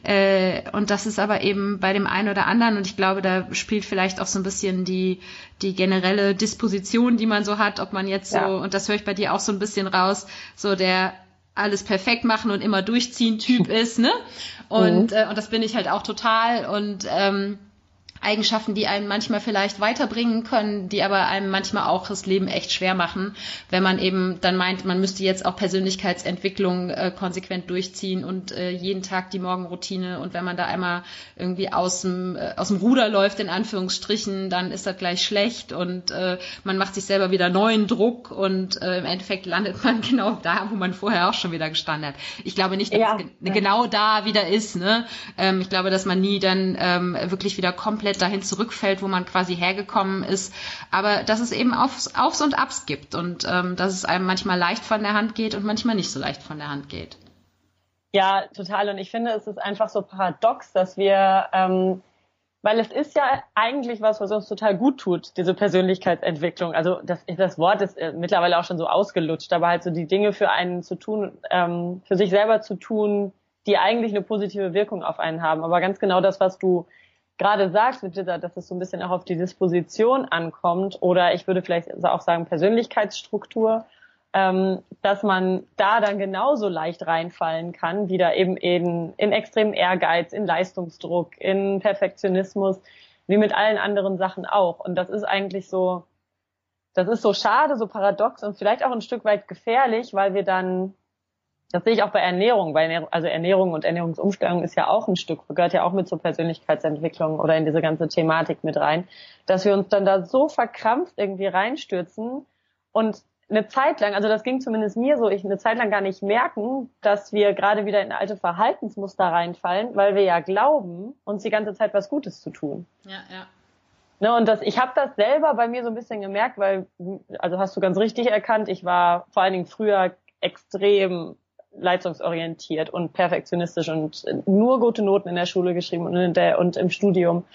äh, und das ist aber eben bei dem einen oder anderen, und ich glaube, da spielt vielleicht auch so ein bisschen die die generelle Disposition, die man so hat, ob man jetzt so, ja. und das höre ich bei dir auch so ein bisschen raus, so der alles perfekt machen und immer durchziehen Typ ist, ne? Und, mhm. äh, und das bin ich halt auch total, und ähm, Eigenschaften, die einen manchmal vielleicht weiterbringen können, die aber einem manchmal auch das Leben echt schwer machen, wenn man eben dann meint, man müsste jetzt auch Persönlichkeitsentwicklung äh, konsequent durchziehen und äh, jeden Tag die Morgenroutine, und wenn man da einmal irgendwie aus dem, äh, aus dem Ruder läuft, in Anführungsstrichen, dann ist das gleich schlecht, und äh, man macht sich selber wieder neuen Druck, und äh, im Endeffekt landet man genau da, wo man vorher auch schon wieder gestanden hat. Ich glaube nicht, dass ja, es ge- ja. genau da wieder ist, ne? Ähm, ich glaube, dass man nie dann ähm, wirklich wieder komplett dahin zurückfällt, wo man quasi hergekommen ist, aber dass es eben Aufs, Aufs und Abs gibt, und ähm, dass es einem manchmal leicht von der Hand geht und manchmal nicht so leicht von der Hand geht. Ja, total, und ich finde, es ist einfach so paradox, dass wir, ähm, weil es ist ja eigentlich was, was uns total gut tut, diese Persönlichkeitsentwicklung, also das, das Wort ist äh, mittlerweile auch schon so ausgelutscht, aber halt so die Dinge für einen zu tun, ähm, für sich selber zu tun, die eigentlich eine positive Wirkung auf einen haben, aber ganz genau das, was du gerade sagst, mit dieser, dass es so ein bisschen auch auf die Disposition ankommt, oder ich würde vielleicht auch sagen Persönlichkeitsstruktur, ähm, dass man da dann genauso leicht reinfallen kann, wieder eben in, in extremen Ehrgeiz, in Leistungsdruck, in Perfektionismus, wie mit allen anderen Sachen auch. Und das ist eigentlich so, das ist so schade, so paradox und vielleicht auch ein Stück weit gefährlich, weil wir dann, das sehe ich auch bei Ernährung, bei Ernährung, also Ernährung und Ernährungsumstellung ist ja auch ein Stück, gehört ja auch mit zur Persönlichkeitsentwicklung oder in diese ganze Thematik mit rein, dass wir uns dann da so verkrampft irgendwie reinstürzen und eine Zeit lang, also das ging zumindest mir so, ich eine Zeit lang gar nicht merken, dass wir gerade wieder in alte Verhaltensmuster reinfallen, weil wir ja glauben, uns die ganze Zeit was Gutes zu tun. Ja, ja. Ne, und das, ich habe das selber bei mir so ein bisschen gemerkt, weil, also hast du ganz richtig erkannt, ich war vor allen Dingen früher extrem leistungsorientiert und perfektionistisch und nur gute Noten in der Schule geschrieben und in der und im Studium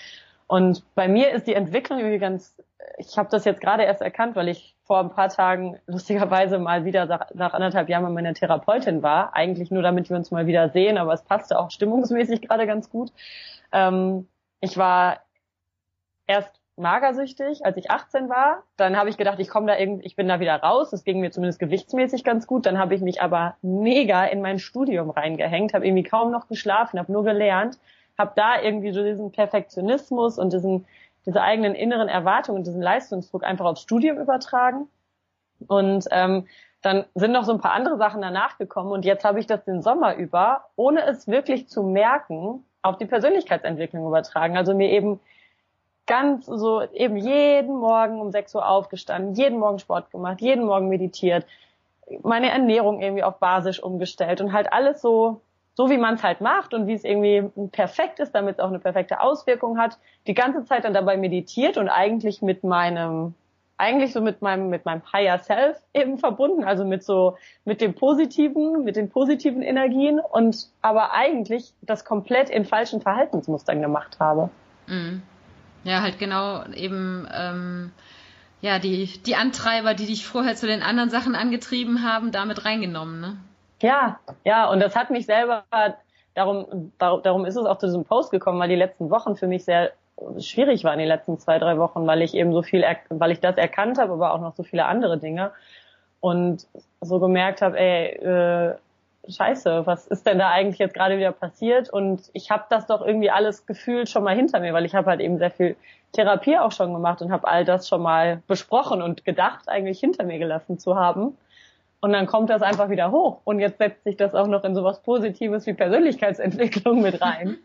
Und bei mir ist die Entwicklung irgendwie ganz, ich habe das jetzt gerade erst erkannt, weil ich vor ein paar Tagen lustigerweise mal wieder nach, nach anderthalb Jahren bei meiner Therapeutin war. Eigentlich nur, damit wir uns mal wieder sehen, aber es passte auch stimmungsmäßig gerade ganz gut. Ähm, ich war erst magersüchtig, als ich achtzehn war. Dann habe ich gedacht, ich komme da irgendwie, ich bin da wieder raus. Das ging mir zumindest gewichtsmäßig ganz gut. Dann habe ich mich aber mega in mein Studium reingehängt, habe irgendwie kaum noch geschlafen, habe nur gelernt, habe da irgendwie so diesen Perfektionismus und diesen diese eigenen inneren Erwartungen und diesen Leistungsdruck einfach aufs Studium übertragen. Und ähm, dann sind noch so ein paar andere Sachen danach gekommen und jetzt habe ich das den Sommer über, ohne es wirklich zu merken, auf die Persönlichkeitsentwicklung übertragen. Also mir eben ganz so eben jeden Morgen um sechs Uhr aufgestanden, jeden Morgen Sport gemacht, jeden Morgen meditiert, meine Ernährung irgendwie auf basisch umgestellt und halt alles so so wie man es halt macht und wie es irgendwie perfekt ist, damit es auch eine perfekte Auswirkung hat, die ganze Zeit dann dabei meditiert und eigentlich mit meinem, eigentlich so mit meinem, mit meinem Higher Self eben verbunden, also mit so, mit dem Positiven, mit den positiven Energien und aber eigentlich das komplett in falschen Verhaltensmustern gemacht habe. Mhm. Ja, halt genau eben, ähm, ja, die, die Antreiber, die dich vorher zu den anderen Sachen angetrieben haben, damit reingenommen, ne? Ja, ja, und das hat mich selber, darum, darum ist es auch zu diesem Post gekommen, weil die letzten Wochen für mich sehr schwierig waren, die letzten zwei, drei Wochen, weil ich eben so viel, weil ich das erkannt habe, aber auch noch so viele andere Dinge und so gemerkt habe, ey, äh, scheiße, was ist denn da eigentlich jetzt gerade wieder passiert? Und ich habe das doch irgendwie alles gefühlt schon mal hinter mir, weil ich habe halt eben sehr viel Therapie auch schon gemacht und habe all das schon mal besprochen und gedacht, eigentlich hinter mir gelassen zu haben. Und dann kommt das einfach wieder hoch. Und jetzt setzt sich das auch noch in sowas Positives wie Persönlichkeitsentwicklung mit rein.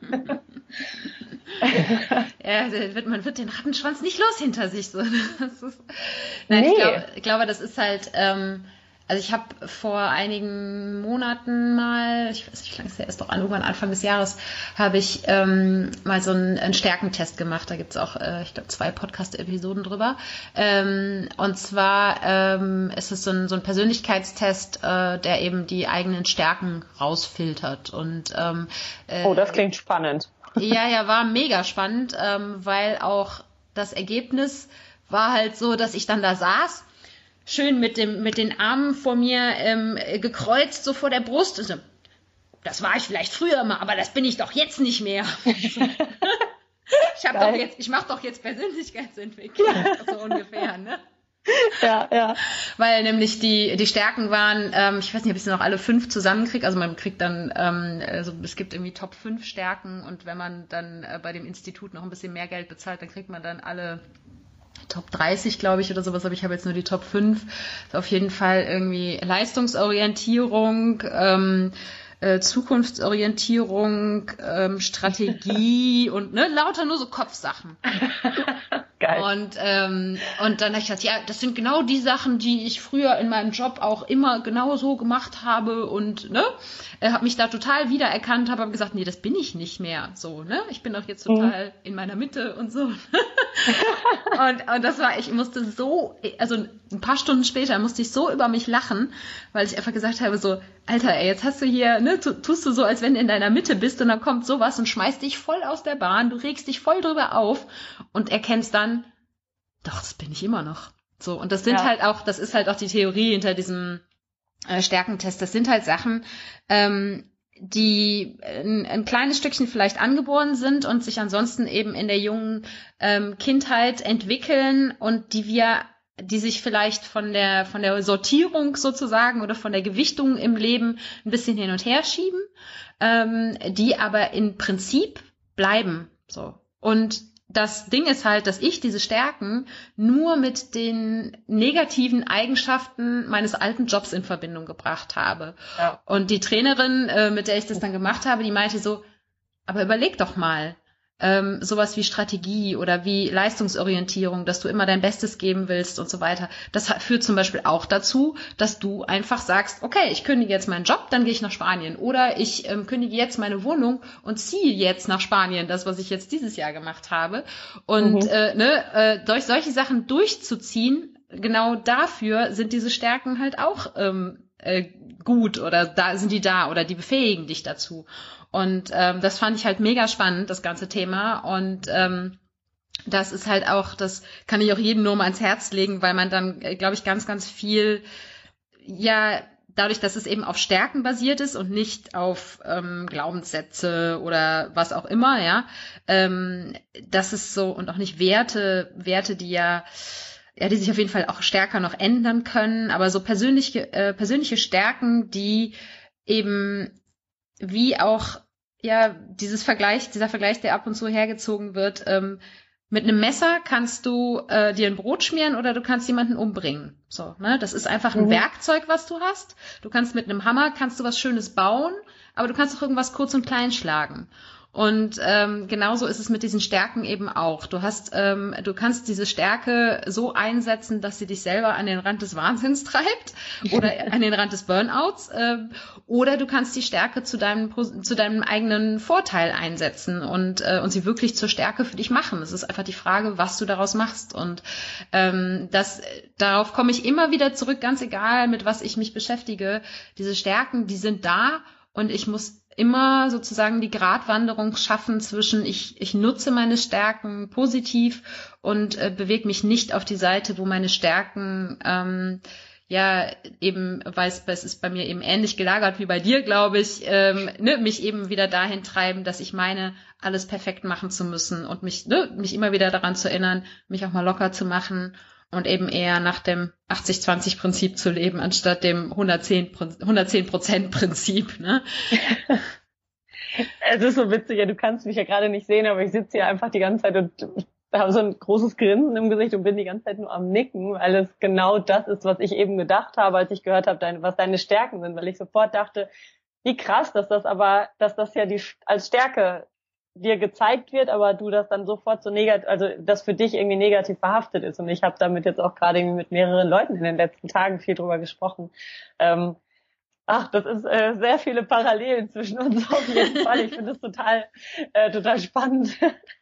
Ja, wird, man wird den Rattenschwanz nicht los hinter sich. So. Das ist, nein, nee. ich, glaub, ich glaube, das ist halt, ähm, also ich habe vor einigen Monaten mal, ich weiß nicht, wie lange ist der ist doch an, irgendwann Anfang des Jahres, habe ich ähm, mal so einen, einen Stärkentest gemacht. Da gibt's auch, äh, ich glaube, zwei Podcast-Episoden drüber. Ähm, und zwar ähm, ist es so ein, so ein Persönlichkeitstest, äh, der eben die eigenen Stärken rausfiltert. Und ähm, äh, oh, das klingt spannend. Ja, ja, war mega spannend, ähm, weil auch das Ergebnis war halt so, dass ich dann da saß, schön mit dem mit den Armen vor mir ähm, gekreuzt, so vor der Brust. Also, das war ich vielleicht früher mal, aber das bin ich doch jetzt nicht mehr. ich hab doch jetzt, ich mache doch jetzt Persönlichkeitsentwicklung, so ungefähr, ne? Ja, ja. Weil nämlich die die Stärken waren, ähm, ich weiß nicht, ob ich sie noch alle fünf zusammenkriege, also man kriegt dann, ähm, also es gibt irgendwie Top fünf Stärken und wenn man dann äh, bei dem Institut noch ein bisschen mehr Geld bezahlt, dann kriegt man dann alle Top dreißig, glaube ich, oder sowas, aber ich habe jetzt nur die Top fünf. Auf jeden Fall irgendwie Leistungsorientierung, ähm, äh, Zukunftsorientierung, ähm, Strategie und ne, lauter nur so Kopfsachen. Geil. Und, ähm, und dann habe ich gedacht, ja, das sind genau die Sachen, die ich früher in meinem Job auch immer genau so gemacht habe und ne, äh, habe mich da total wiedererkannt, habe aber gesagt, nee, das bin ich nicht mehr, so, ne, ich bin doch jetzt total mhm. in meiner Mitte und so. und, und das war, ich musste so, also ein paar Stunden später musste ich so über mich lachen, weil ich einfach gesagt habe, so, Alter, ey, jetzt hast du hier, ne, tu, tust du so, als wenn du in deiner Mitte bist und dann kommt sowas und schmeißt dich voll aus der Bahn, du regst dich voll drüber auf und erkennst dann, doch, das bin ich immer noch. So, und das sind ja. halt auch, das ist halt auch die Theorie hinter diesem äh, Stärkentest. Das sind halt Sachen, ähm, die ein, ein kleines Stückchen vielleicht angeboren sind und sich ansonsten eben in der jungen ähm, Kindheit entwickeln und die wir, die sich vielleicht von der von der Sortierung sozusagen oder von der Gewichtung im Leben ein bisschen hin und her schieben, ähm, die aber im Prinzip bleiben. So. Und das Ding ist halt, dass ich diese Stärken nur mit den negativen Eigenschaften meines alten Jobs in Verbindung gebracht habe. Ja. Und die Trainerin, äh, mit der ich das dann gemacht habe, die meinte so, aber überleg doch mal, ähm, sowas wie Strategie oder wie Leistungsorientierung, dass du immer dein Bestes geben willst und so weiter. Das führt zum Beispiel auch dazu, dass du einfach sagst, okay, ich kündige jetzt meinen Job, dann gehe ich nach Spanien. Oder ich ähm, kündige jetzt meine Wohnung und ziehe jetzt nach Spanien, das, was ich jetzt dieses Jahr gemacht habe. Und mhm. äh, ne, äh, durch solche Sachen durchzuziehen, genau dafür sind diese Stärken halt auch ähm, äh, gut oder da sind die da oder die befähigen dich dazu. Und ähm, das fand ich halt mega spannend, das ganze Thema. Und ähm, das ist halt auch, das kann ich auch jedem nur mal ans Herz legen, weil man dann, glaube ich, ganz, ganz viel, ja, dadurch, dass es eben auf Stärken basiert ist und nicht auf ähm, Glaubenssätze oder was auch immer, ja, ähm, das ist so, und auch nicht Werte, Werte, die ja, ja, die sich auf jeden Fall auch stärker noch ändern können, aber so persönliche, äh, persönliche Stärken, die eben wie auch, ja, dieses Vergleich, dieser Vergleich, der ab und zu hergezogen wird, ähm, mit einem Messer kannst du äh, dir ein Brot schmieren oder du kannst jemanden umbringen. So, ne? Das ist einfach ein mhm. Werkzeug, was du hast. Du kannst mit einem Hammer, kannst du was Schönes bauen, aber du kannst auch irgendwas kurz und klein schlagen. Und ähm, genauso ist es mit diesen Stärken eben auch. Du hast, ähm, du kannst diese Stärke so einsetzen, dass sie dich selber an den Rand des Wahnsinns treibt oder an den Rand des Burnouts, äh, oder du kannst die Stärke zu deinem zu deinem eigenen Vorteil einsetzen und äh, und sie wirklich zur Stärke für dich machen. Es ist einfach die Frage, was du daraus machst. Und ähm, das darauf komme ich immer wieder zurück, ganz egal, mit was ich mich beschäftige. Diese Stärken, die sind da, und ich muss immer sozusagen die Gratwanderung schaffen zwischen ich ich nutze meine Stärken positiv und äh, bewege mich nicht auf die Seite, wo meine Stärken ähm, ja eben, weil es, es ist bei mir eben ähnlich gelagert wie bei dir, glaube ich, ähm, ne, mich eben wieder dahin treiben, dass ich meine, alles perfekt machen zu müssen und mich ne, mich immer wieder daran zu erinnern, mich auch mal locker zu machen und eben eher nach dem achtzig zwanzig Prinzip zu leben, anstatt dem hundertzehn Prozent Prinzip, ne? Es ist so witzig, ja, du kannst mich ja gerade nicht sehen, aber ich sitze hier einfach die ganze Zeit und habe so ein großes Grinsen im Gesicht und bin die ganze Zeit nur am Nicken, weil es genau das ist, was ich eben gedacht habe, als ich gehört habe, deine, was deine Stärken sind, weil ich sofort dachte, wie krass, dass das aber, dass das ja die als Stärke dir gezeigt wird, aber du das dann sofort so negativ, also das für dich irgendwie negativ verhaftet ist. Und ich habe damit jetzt auch gerade irgendwie mit mehreren Leuten in den letzten Tagen viel drüber gesprochen. Ähm, ach, das ist äh, sehr viele Parallelen zwischen uns auf jeden Fall. Ich finde es total, äh, total spannend.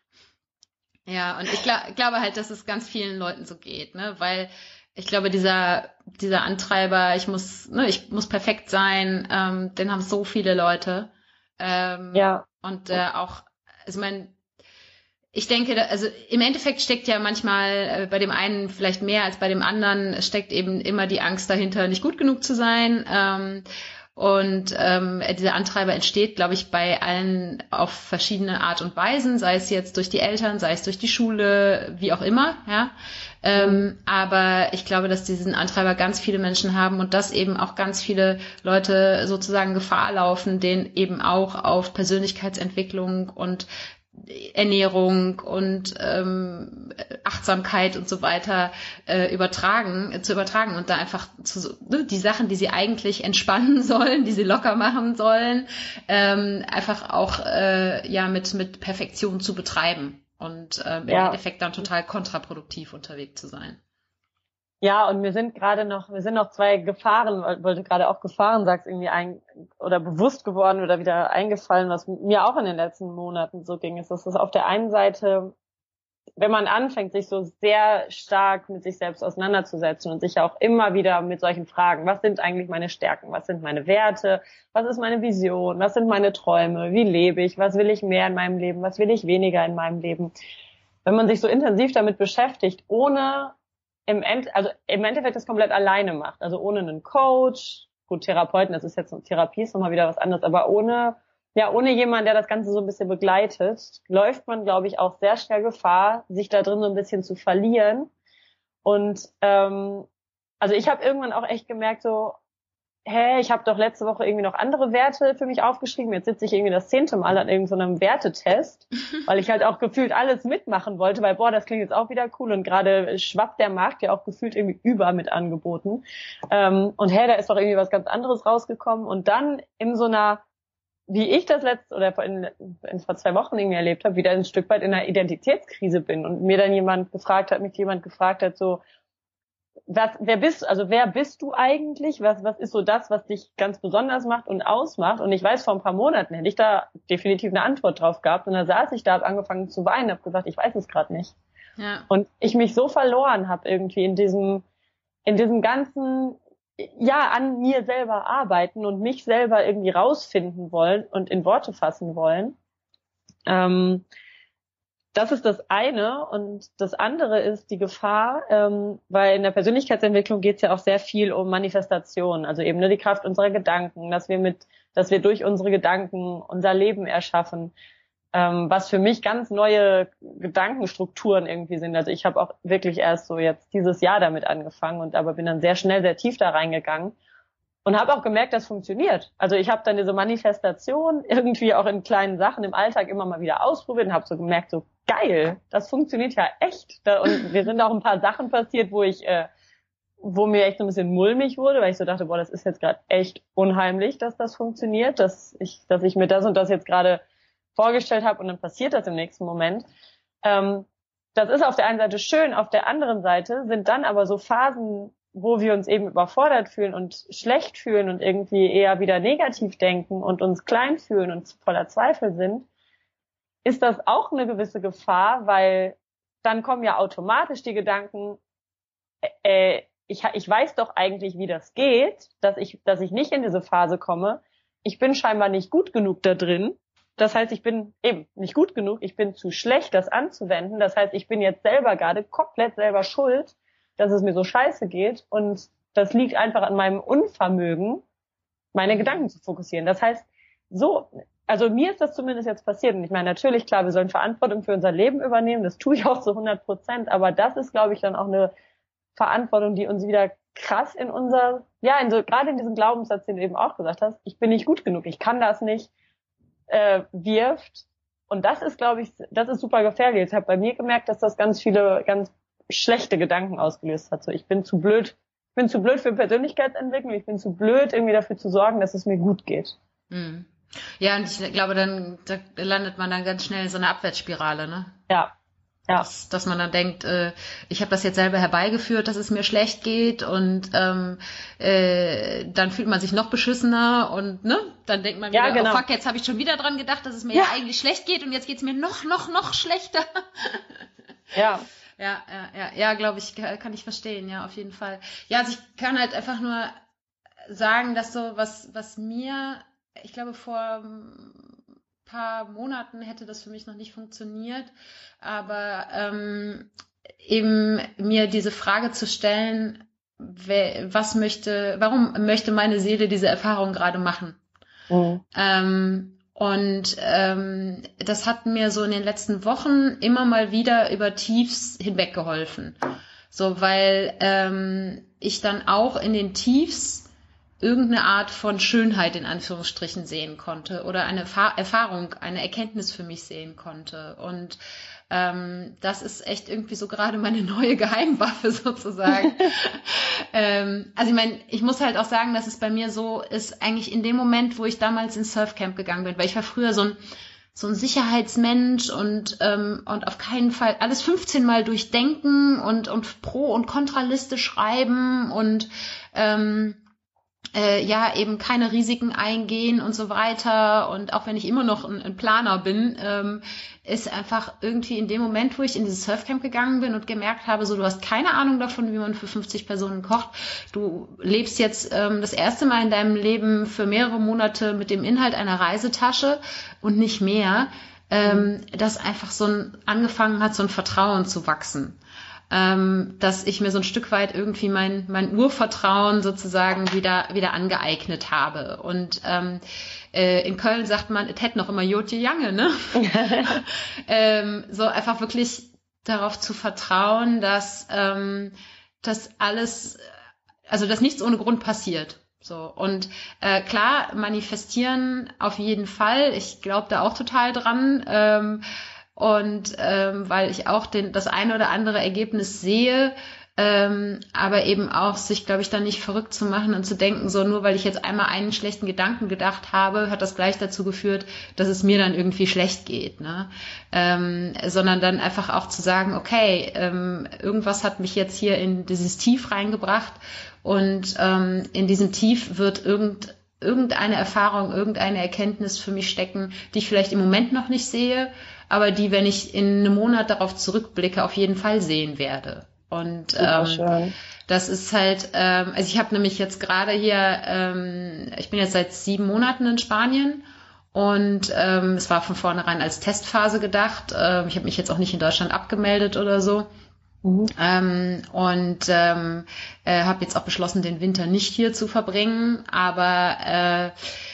Ja, und ich glaub, glaube halt, dass es ganz vielen Leuten so geht, ne, weil ich glaube, dieser dieser Antreiber, ich muss, ne, ich muss perfekt sein, ähm, den haben so viele Leute. Ähm, ja. Und äh, auch, also mein, ich denke, also im Endeffekt steckt ja manchmal äh, bei dem einen vielleicht mehr als bei dem anderen, steckt eben immer die Angst dahinter, nicht gut genug zu sein. Ähm, und ähm, dieser Antreiber entsteht, glaube ich, bei allen auf verschiedene Art und Weisen, sei es jetzt durch die Eltern, sei es durch die Schule, wie auch immer, ja. Ähm, aber ich glaube, dass diesen Antreiber ganz viele Menschen haben und dass eben auch ganz viele Leute sozusagen Gefahr laufen, den eben auch auf Persönlichkeitsentwicklung und Ernährung und ähm, Achtsamkeit und so weiter äh, übertragen, äh, zu übertragen und da einfach zu, ne, die Sachen, die sie eigentlich entspannen sollen, die sie locker machen sollen, ähm, einfach auch äh, ja mit mit Perfektion zu betreiben und ähm, im ja. Endeffekt dann total kontraproduktiv unterwegs zu sein. Ja, und wir sind gerade noch, wir sind noch zwei Gefahren, weil du gerade auch Gefahren sagst, irgendwie ein oder bewusst geworden oder wieder eingefallen, was mir auch in den letzten Monaten so ging, ist, dass es auf der einen Seite, wenn man anfängt, sich so sehr stark mit sich selbst auseinanderzusetzen und sich auch immer wieder mit solchen Fragen, was sind eigentlich meine Stärken, was sind meine Werte, was ist meine Vision, was sind meine Träume, wie lebe ich, was will ich mehr in meinem Leben, was will ich weniger in meinem Leben. Wenn man sich so intensiv damit beschäftigt, ohne im End, also im Endeffekt das komplett alleine macht, also ohne einen Coach, gut, Therapeuten, das ist jetzt, Therapie ist nochmal wieder was anderes, aber ohne, ja, ohne jemanden, der das Ganze so ein bisschen begleitet, läuft man, glaube ich, auch sehr schnell Gefahr, sich da drin so ein bisschen zu verlieren. Und ähm, also ich habe irgendwann auch echt gemerkt, so, hä, ich habe doch letzte Woche irgendwie noch andere Werte für mich aufgeschrieben. Jetzt sitze ich irgendwie das zehnte Mal an irgendeinem so Wertetest, weil ich halt auch gefühlt alles mitmachen wollte, weil, boah, das klingt jetzt auch wieder cool und gerade schwappt der Markt ja auch gefühlt irgendwie über mit Angeboten. Ähm, und hä, da ist doch irgendwie was ganz anderes rausgekommen. Und dann in so einer, wie ich das letzte oder in, in vor zwei Wochen irgendwie erlebt habe, wieder ein Stück weit in einer Identitätskrise bin und mir dann jemand gefragt hat, mich jemand gefragt hat, so, was, wer bist, also wer bist du eigentlich? Was, was ist so das, was dich ganz besonders macht und ausmacht? Und ich weiß, vor ein paar Monaten hätte ich da definitiv eine Antwort drauf gehabt. Und dann saß ich da, habe angefangen zu weinen, habe gesagt, ich weiß es gerade nicht. Ja. Und ich mich so verloren habe irgendwie in diesem, in diesem ganzen, ja, an mir selber arbeiten und mich selber irgendwie rausfinden wollen und in Worte fassen wollen. Ähm, das ist das eine. Und das andere ist die Gefahr, ähm, weil in der Persönlichkeitsentwicklung geht es ja auch sehr viel um Manifestation, also eben nur die Kraft unserer Gedanken, dass wir mit, dass wir durch unsere Gedanken unser Leben erschaffen, ähm, was für mich ganz neue Gedankenstrukturen irgendwie sind. Also ich habe auch wirklich erst so jetzt dieses Jahr damit angefangen und aber bin dann sehr schnell, sehr tief da reingegangen. Und habe auch gemerkt, das funktioniert. Also ich habe dann diese Manifestation irgendwie auch in kleinen Sachen im Alltag immer mal wieder ausprobiert und habe so gemerkt, so geil, das funktioniert ja echt. Und wir sind auch ein paar Sachen passiert, wo ich, äh, wo mir echt so ein bisschen mulmig wurde, weil ich so dachte, boah, das ist jetzt gerade echt unheimlich, dass das funktioniert, dass ich, dass ich mir das und das jetzt gerade vorgestellt habe und dann passiert das im nächsten Moment. Ähm, das ist auf der einen Seite schön, auf der anderen Seite sind dann aber so Phasen, wo wir uns eben überfordert fühlen und schlecht fühlen und irgendwie eher wieder negativ denken und uns klein fühlen und voller Zweifel sind, ist das auch eine gewisse Gefahr, weil dann kommen ja automatisch die Gedanken, äh, ich, ich weiß doch eigentlich, wie das geht, dass ich, dass ich nicht in diese Phase komme. Ich bin scheinbar nicht gut genug da drin. Das heißt, ich bin eben nicht gut genug, ich bin zu schlecht, das anzuwenden. Das heißt, ich bin jetzt selber gerade komplett selber schuld, dass es mir so scheiße geht und das liegt einfach an meinem Unvermögen, meine Gedanken zu fokussieren. Das heißt, so, also mir ist das zumindest jetzt passiert und ich meine, natürlich, klar, wir sollen Verantwortung für unser Leben übernehmen, das tue ich auch zu hundert Prozent, aber das ist, glaube ich, dann auch eine Verantwortung, die uns wieder krass in unser, ja, in so, gerade in diesem Glaubenssatz, den du eben auch gesagt hast, ich bin nicht gut genug, ich kann das nicht, äh, wirft. Und das ist, glaube ich, das ist super gefährlich. Ich habe bei mir gemerkt, dass das ganz viele, ganz schlechte Gedanken ausgelöst hat. So, ich bin zu blöd, ich bin zu blöd für Persönlichkeitsentwicklung, ich bin zu blöd, irgendwie dafür zu sorgen, dass es mir gut geht. Mhm. Ja, und ich glaube, dann da landet man dann ganz schnell in so einer Abwärtsspirale, ne? Ja. Ja. Dass, dass man dann denkt, äh, ich habe das jetzt selber herbeigeführt, dass es mir schlecht geht und ähm, äh, dann fühlt man sich noch beschissener und ne, dann denkt man wieder, ja, genau. oh fuck, jetzt habe ich schon wieder dran gedacht, dass es mir ja, ja eigentlich schlecht geht und jetzt geht's mir noch, noch, noch schlechter. Ja. Ja, ja, ja, ja, glaube ich, kann ich verstehen, ja, auf jeden Fall. Ja, also ich kann halt einfach nur sagen, dass so was, was mir, ich glaube, vor ein paar Monaten hätte das für mich noch nicht funktioniert, aber ähm, eben mir diese Frage zu stellen, wer, was möchte, warum möchte meine Seele diese Erfahrung gerade machen? Mhm. Ähm, Und ähm, das hat mir so in den letzten Wochen immer mal wieder über Tiefs hinweg geholfen. So, weil ähm, ich dann auch in den Tiefs irgendeine Art von Schönheit in Anführungsstrichen sehen konnte oder eine Erfa- Erfahrung, eine Erkenntnis für mich sehen konnte. Und ähm, das ist echt irgendwie so gerade meine neue Geheimwaffe sozusagen. ähm, also ich meine, ich muss halt auch sagen, dass es bei mir so ist, eigentlich in dem Moment, wo ich damals ins Surfcamp gegangen bin, weil ich war früher so ein so ein Sicherheitsmensch und ähm, und auf keinen Fall alles fünfzehn Mal durchdenken und und Pro- und Kontraliste schreiben und ähm, Äh, ja, eben keine Risiken eingehen und so weiter. Und auch wenn ich immer noch ein, ein Planer bin, ähm, ist einfach irgendwie in dem Moment, wo ich in dieses Surfcamp gegangen bin und gemerkt habe, so, du hast keine Ahnung davon, wie man für fünfzig Personen kocht. Du lebst jetzt ähm, das erste Mal in deinem Leben für mehrere Monate mit dem Inhalt einer Reisetasche und nicht mehr, ähm, dass einfach so ein, angefangen hat, so ein Vertrauen zu wachsen. Ähm, dass ich mir so ein Stück weit irgendwie mein mein Urvertrauen sozusagen wieder wieder angeeignet habe. Und ähm, äh, in Köln sagt man, es hätte noch immer Jotje Jange, ne? ähm, so einfach wirklich darauf zu vertrauen, dass ähm, das alles, also dass nichts ohne Grund passiert. So, und äh, klar, manifestieren auf jeden Fall. Ich glaube da auch total dran. Ähm, Und ähm, weil ich auch den, das eine oder andere Ergebnis sehe, ähm, aber eben auch sich, glaube ich, dann nicht verrückt zu machen und zu denken, so nur weil ich jetzt einmal einen schlechten Gedanken gedacht habe, hat das gleich dazu geführt, dass es mir dann irgendwie schlecht geht, ne? Ähm, sondern dann einfach auch zu sagen, okay, ähm, irgendwas hat mich jetzt hier in dieses Tief reingebracht und ähm, in diesem Tief wird irgend irgendeine Erfahrung, irgendeine Erkenntnis für mich stecken, die ich vielleicht im Moment noch nicht sehe, aber die, wenn ich in einem Monat darauf zurückblicke, auf jeden Fall sehen werde. Und ähm, das ist halt, ähm, also ich habe nämlich jetzt gerade hier, ähm, ich bin jetzt seit sieben Monaten in Spanien Und ähm, es war von vornherein als Testphase gedacht. Ähm, ich habe mich jetzt auch nicht in Deutschland abgemeldet oder so. Mhm. Ähm, und ähm, äh, habe jetzt auch beschlossen, den Winter nicht hier zu verbringen. Aber äh,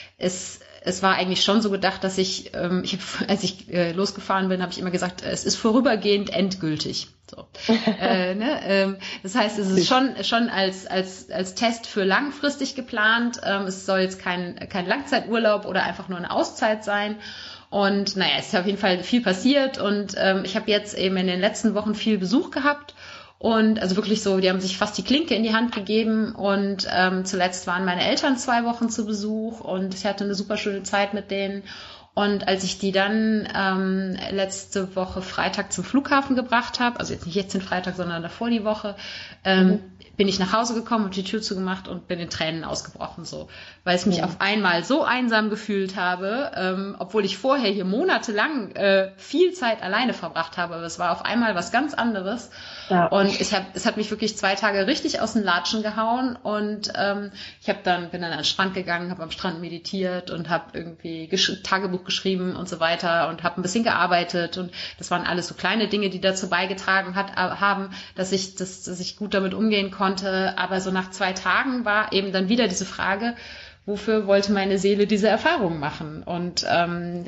es Es war eigentlich schon so gedacht, dass ich, ähm, ich hab, als ich äh, losgefahren bin, habe ich immer gesagt, es ist vorübergehend endgültig. So. äh, ne? ähm, das heißt, es ist schon schon als als als Test für langfristig geplant. Ähm, es soll jetzt kein kein Langzeiturlaub oder einfach nur eine Auszeit sein. Und naja, es ist auf jeden Fall viel passiert. Und ähm, ich habe jetzt eben in den letzten Wochen viel Besuch gehabt. Und also wirklich so, die haben sich fast die Klinke in die Hand gegeben und ähm, zuletzt waren meine Eltern zwei Wochen zu Besuch und ich hatte eine super schöne Zeit mit denen. Und als ich die dann ähm, letzte Woche Freitag zum Flughafen gebracht habe, also jetzt nicht jetzt den Freitag, sondern davor die Woche, ähm, mhm. bin ich nach Hause gekommen und die Tür zugemacht und bin in Tränen ausgebrochen, so, weil ich mich ja. auf einmal so einsam gefühlt habe, ähm, obwohl ich vorher hier monatelang äh, viel Zeit alleine verbracht habe, aber es war auf einmal was ganz anderes. Ja. Und ich hab, es hat mich wirklich zwei Tage richtig aus den Latschen gehauen und ähm, ich habe dann bin dann an den Strand gegangen, habe am Strand meditiert und habe irgendwie gesch- Tagebuch geschrieben und so weiter und habe ein bisschen gearbeitet und das waren alles so kleine Dinge, die dazu beigetragen hat, äh, haben, dass ich das, dass ich gut damit umgehen konnte. Aber so nach zwei Tagen war eben dann wieder diese Frage, wofür wollte meine Seele diese Erfahrung machen? Und ähm,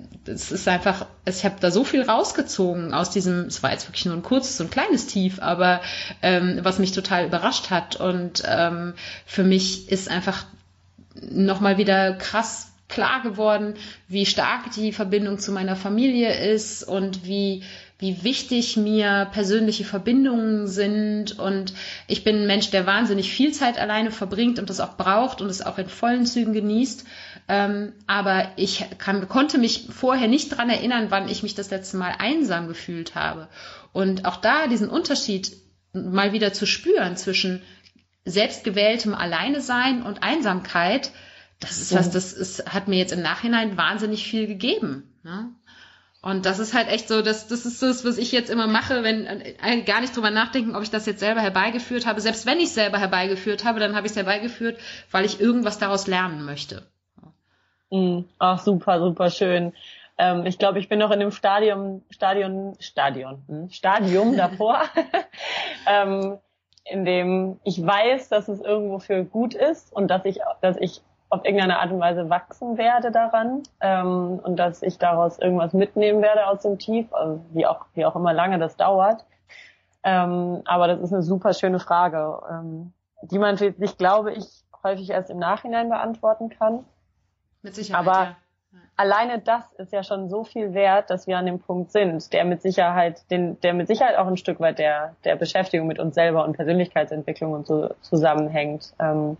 es ist einfach, ich habe da so viel rausgezogen aus diesem, es war jetzt wirklich nur ein kurzes, so ein kleines Tief, aber ähm, was mich total überrascht hat. Und ähm, für mich ist einfach nochmal wieder krass klar geworden, wie stark die Verbindung zu meiner Familie ist und wie wie wichtig mir persönliche Verbindungen sind. Und ich bin ein Mensch, der wahnsinnig viel Zeit alleine verbringt und das auch braucht und es auch in vollen Zügen genießt. Ähm, aber ich kann, konnte mich vorher nicht dran erinnern, wann ich mich das letzte Mal einsam gefühlt habe. Und auch da diesen Unterschied mal wieder zu spüren zwischen selbstgewähltem Alleinesein und Einsamkeit, das ist was, das ist, hat mir jetzt im Nachhinein wahnsinnig viel gegeben, ne? Und das ist halt echt so, das, das ist das, was ich jetzt immer mache, wenn äh, gar nicht drüber nachdenken, ob ich das jetzt selber herbeigeführt habe. Selbst wenn ich es selber herbeigeführt habe, dann habe ich es herbeigeführt, weil ich irgendwas daraus lernen möchte. Mm, ach, super, super schön. Ähm, ich glaube, ich bin noch in dem Stadium, Stadion, Stadion, hm, Stadium davor, ähm, in dem ich weiß, dass es irgendwo für gut ist und dass ich, dass ich auf irgendeine Art und Weise wachsen werde daran ähm, und dass ich daraus irgendwas mitnehmen werde aus dem Tief, also wie auch wie auch immer lange das dauert. Ähm, aber das ist eine super schöne Frage, ähm, die man sich, glaube ich, häufig erst im Nachhinein beantworten kann. Mit Sicherheit, aber ja. Alleine das ist ja schon so viel wert, dass wir an dem Punkt sind, der mit Sicherheit, den, der mit Sicherheit auch ein Stück weit der der Beschäftigung mit uns selber und Persönlichkeitsentwicklung und so zusammenhängt. Ähm,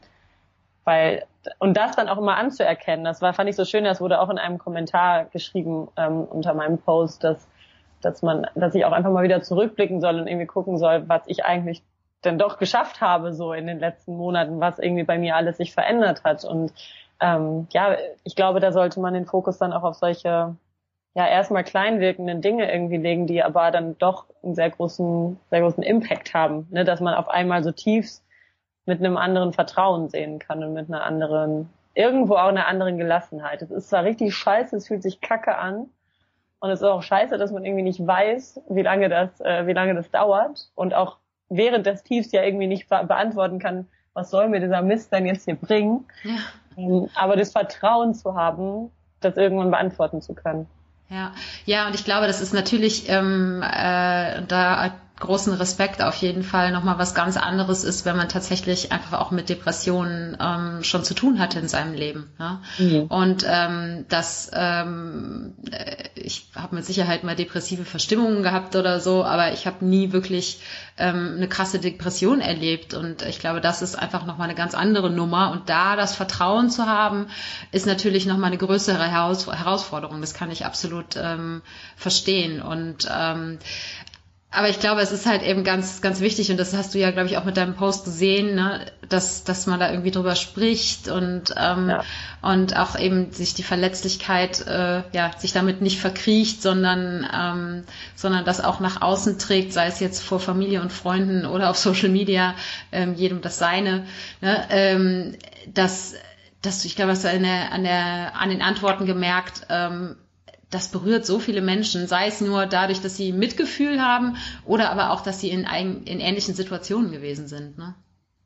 Weil, und das dann auch immer anzuerkennen, das war, fand ich so schön, das wurde auch in einem Kommentar geschrieben, ähm, unter meinem Post, dass, dass man, dass ich auch einfach mal wieder zurückblicken soll und irgendwie gucken soll, was ich eigentlich denn doch geschafft habe, so in den letzten Monaten, was irgendwie bei mir alles sich verändert hat. Und, ähm, ja, ich glaube, da sollte man den Fokus dann auch auf solche, ja, erstmal klein wirkenden Dinge irgendwie legen, die aber dann doch einen sehr großen, sehr großen Impact haben, ne, dass man auf einmal so tief mit einem anderen Vertrauen sehen kann und mit einer anderen, irgendwo auch einer anderen Gelassenheit. Es ist zwar richtig scheiße, es fühlt sich kacke an und es ist auch scheiße, dass man irgendwie nicht weiß, wie lange das, äh, wie lange das dauert und auch während des Tiefs ja irgendwie nicht be- beantworten kann, was soll mir dieser Mist denn jetzt hier bringen? Ja. Ähm, aber das Vertrauen zu haben, das irgendwann beantworten zu können. Ja, ja, und ich glaube, das ist natürlich ähm, äh, da großen Respekt auf jeden Fall nochmal was ganz anderes ist, wenn man tatsächlich einfach auch mit Depressionen ähm, schon zu tun hatte in seinem Leben. Ja? Mhm. Und ähm, das, ähm, ich habe mit Sicherheit mal depressive Verstimmungen gehabt oder so, aber ich habe nie wirklich ähm, eine krasse Depression erlebt. Und ich glaube, das ist einfach nochmal eine ganz andere Nummer. Und da das Vertrauen zu haben, ist natürlich nochmal eine größere Heraus- Herausforderung. Das kann ich absolut ähm, verstehen. Und ähm, aber ich glaube, es ist halt eben ganz, ganz wichtig, und das hast du ja, glaube ich, auch mit deinem Post gesehen, ne, dass, dass man da irgendwie drüber spricht und, ähm, ja. und auch eben sich die Verletzlichkeit, äh, ja, sich damit nicht verkriecht, sondern, ähm, sondern das auch nach außen trägt, sei es jetzt vor Familie und Freunden oder auf Social Media, ähm, jedem das Seine, ne, ähm, dass, dass ich glaube, hast du an der, an der, an den Antworten gemerkt, ähm, das berührt so viele Menschen, sei es nur dadurch, dass sie Mitgefühl haben oder aber auch, dass sie in, ein, in ähnlichen Situationen gewesen sind, ne?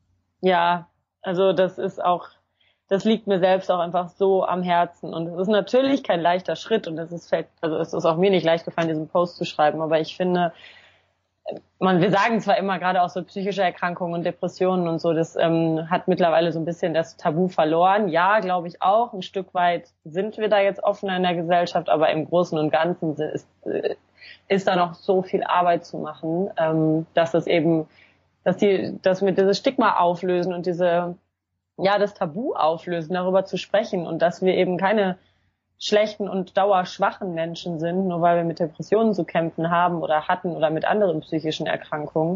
Ja, also das ist auch, das liegt mir selbst auch einfach so am Herzen. Und es ist natürlich kein leichter Schritt und es ist, also es ist auch mir nicht leicht gefallen, diesen Post zu schreiben, aber ich finde, man, wir sagen zwar immer gerade auch so psychische Erkrankungen und Depressionen und so, das ähm, hat mittlerweile so ein bisschen das Tabu verloren. Ja, glaube ich auch. Ein Stück weit sind wir da jetzt offener in der Gesellschaft, aber im Großen und Ganzen ist, ist da noch so viel Arbeit zu machen, ähm, dass es eben, dass die, dass wir dieses Stigma auflösen und diese, ja, das Tabu auflösen, darüber zu sprechen und dass wir eben keine schlechten und dauerschwachen Menschen sind, nur weil wir mit Depressionen zu kämpfen haben oder hatten oder mit anderen psychischen Erkrankungen.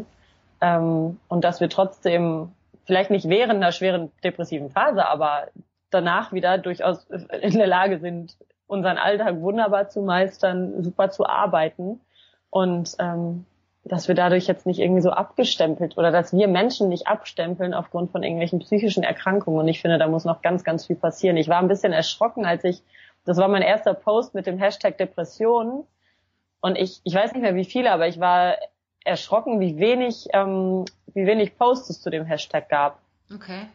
Ähm, und dass wir trotzdem, vielleicht nicht während einer schweren depressiven Phase, aber danach wieder durchaus in der Lage sind, unseren Alltag wunderbar zu meistern, super zu arbeiten. Und ähm, dass wir dadurch jetzt nicht irgendwie so abgestempelt oder dass wir Menschen nicht abstempeln aufgrund von irgendwelchen psychischen Erkrankungen. Und ich finde, da muss noch ganz, ganz viel passieren. Ich war ein bisschen erschrocken, als ich Das war mein erster Post mit dem Hashtag Depression. Und ich, ich weiß nicht mehr wie viele, aber ich war erschrocken, wie wenig, ähm, wie wenig Posts es zu dem Hashtag gab. Okay.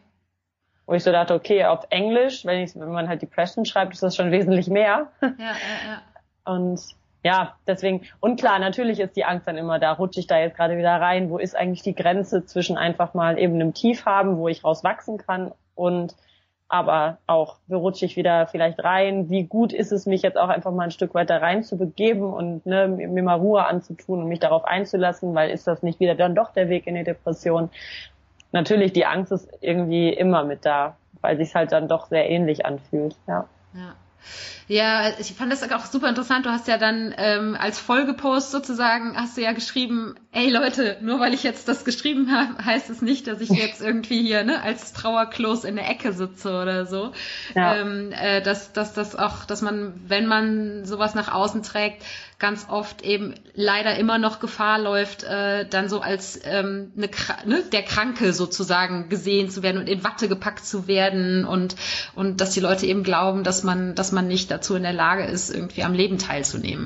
Wo ich so dachte, okay, auf Englisch, wenn ich, wenn man halt Depression schreibt, ist das schon wesentlich mehr. Ja, ja, ja. Und ja, deswegen, und klar, natürlich ist die Angst dann immer da, rutsche ich da jetzt gerade wieder rein, wo ist eigentlich die Grenze zwischen einfach mal eben einem Tief haben, wo ich rauswachsen kann und aber auch, wie rutsche ich wieder vielleicht rein, wie gut ist es, mich jetzt auch einfach mal ein Stück weiter rein zu begeben und ne, mir mal Ruhe anzutun und mich darauf einzulassen, weil ist das nicht wieder dann doch der Weg in die Depression? Natürlich, die Angst ist irgendwie immer mit da, weil sich's halt dann doch sehr ähnlich anfühlt, ja. Ja. Ja, ich fand das auch super interessant. Du hast ja dann ähm, als Folgepost sozusagen, hast du ja geschrieben, ey Leute, nur weil ich jetzt das geschrieben habe, heißt es nicht, dass ich jetzt irgendwie hier ne als Trauerklos in der Ecke sitze oder so. Ja. Ähm, äh, dass, dass das auch, dass man, wenn man sowas nach außen trägt, ganz oft eben leider immer noch Gefahr läuft, äh, dann so als ähm, eine, ne, der Kranke sozusagen gesehen zu werden und in Watte gepackt zu werden und und dass die Leute eben glauben, dass man dass man nicht dazu in der Lage ist, irgendwie am Leben teilzunehmen.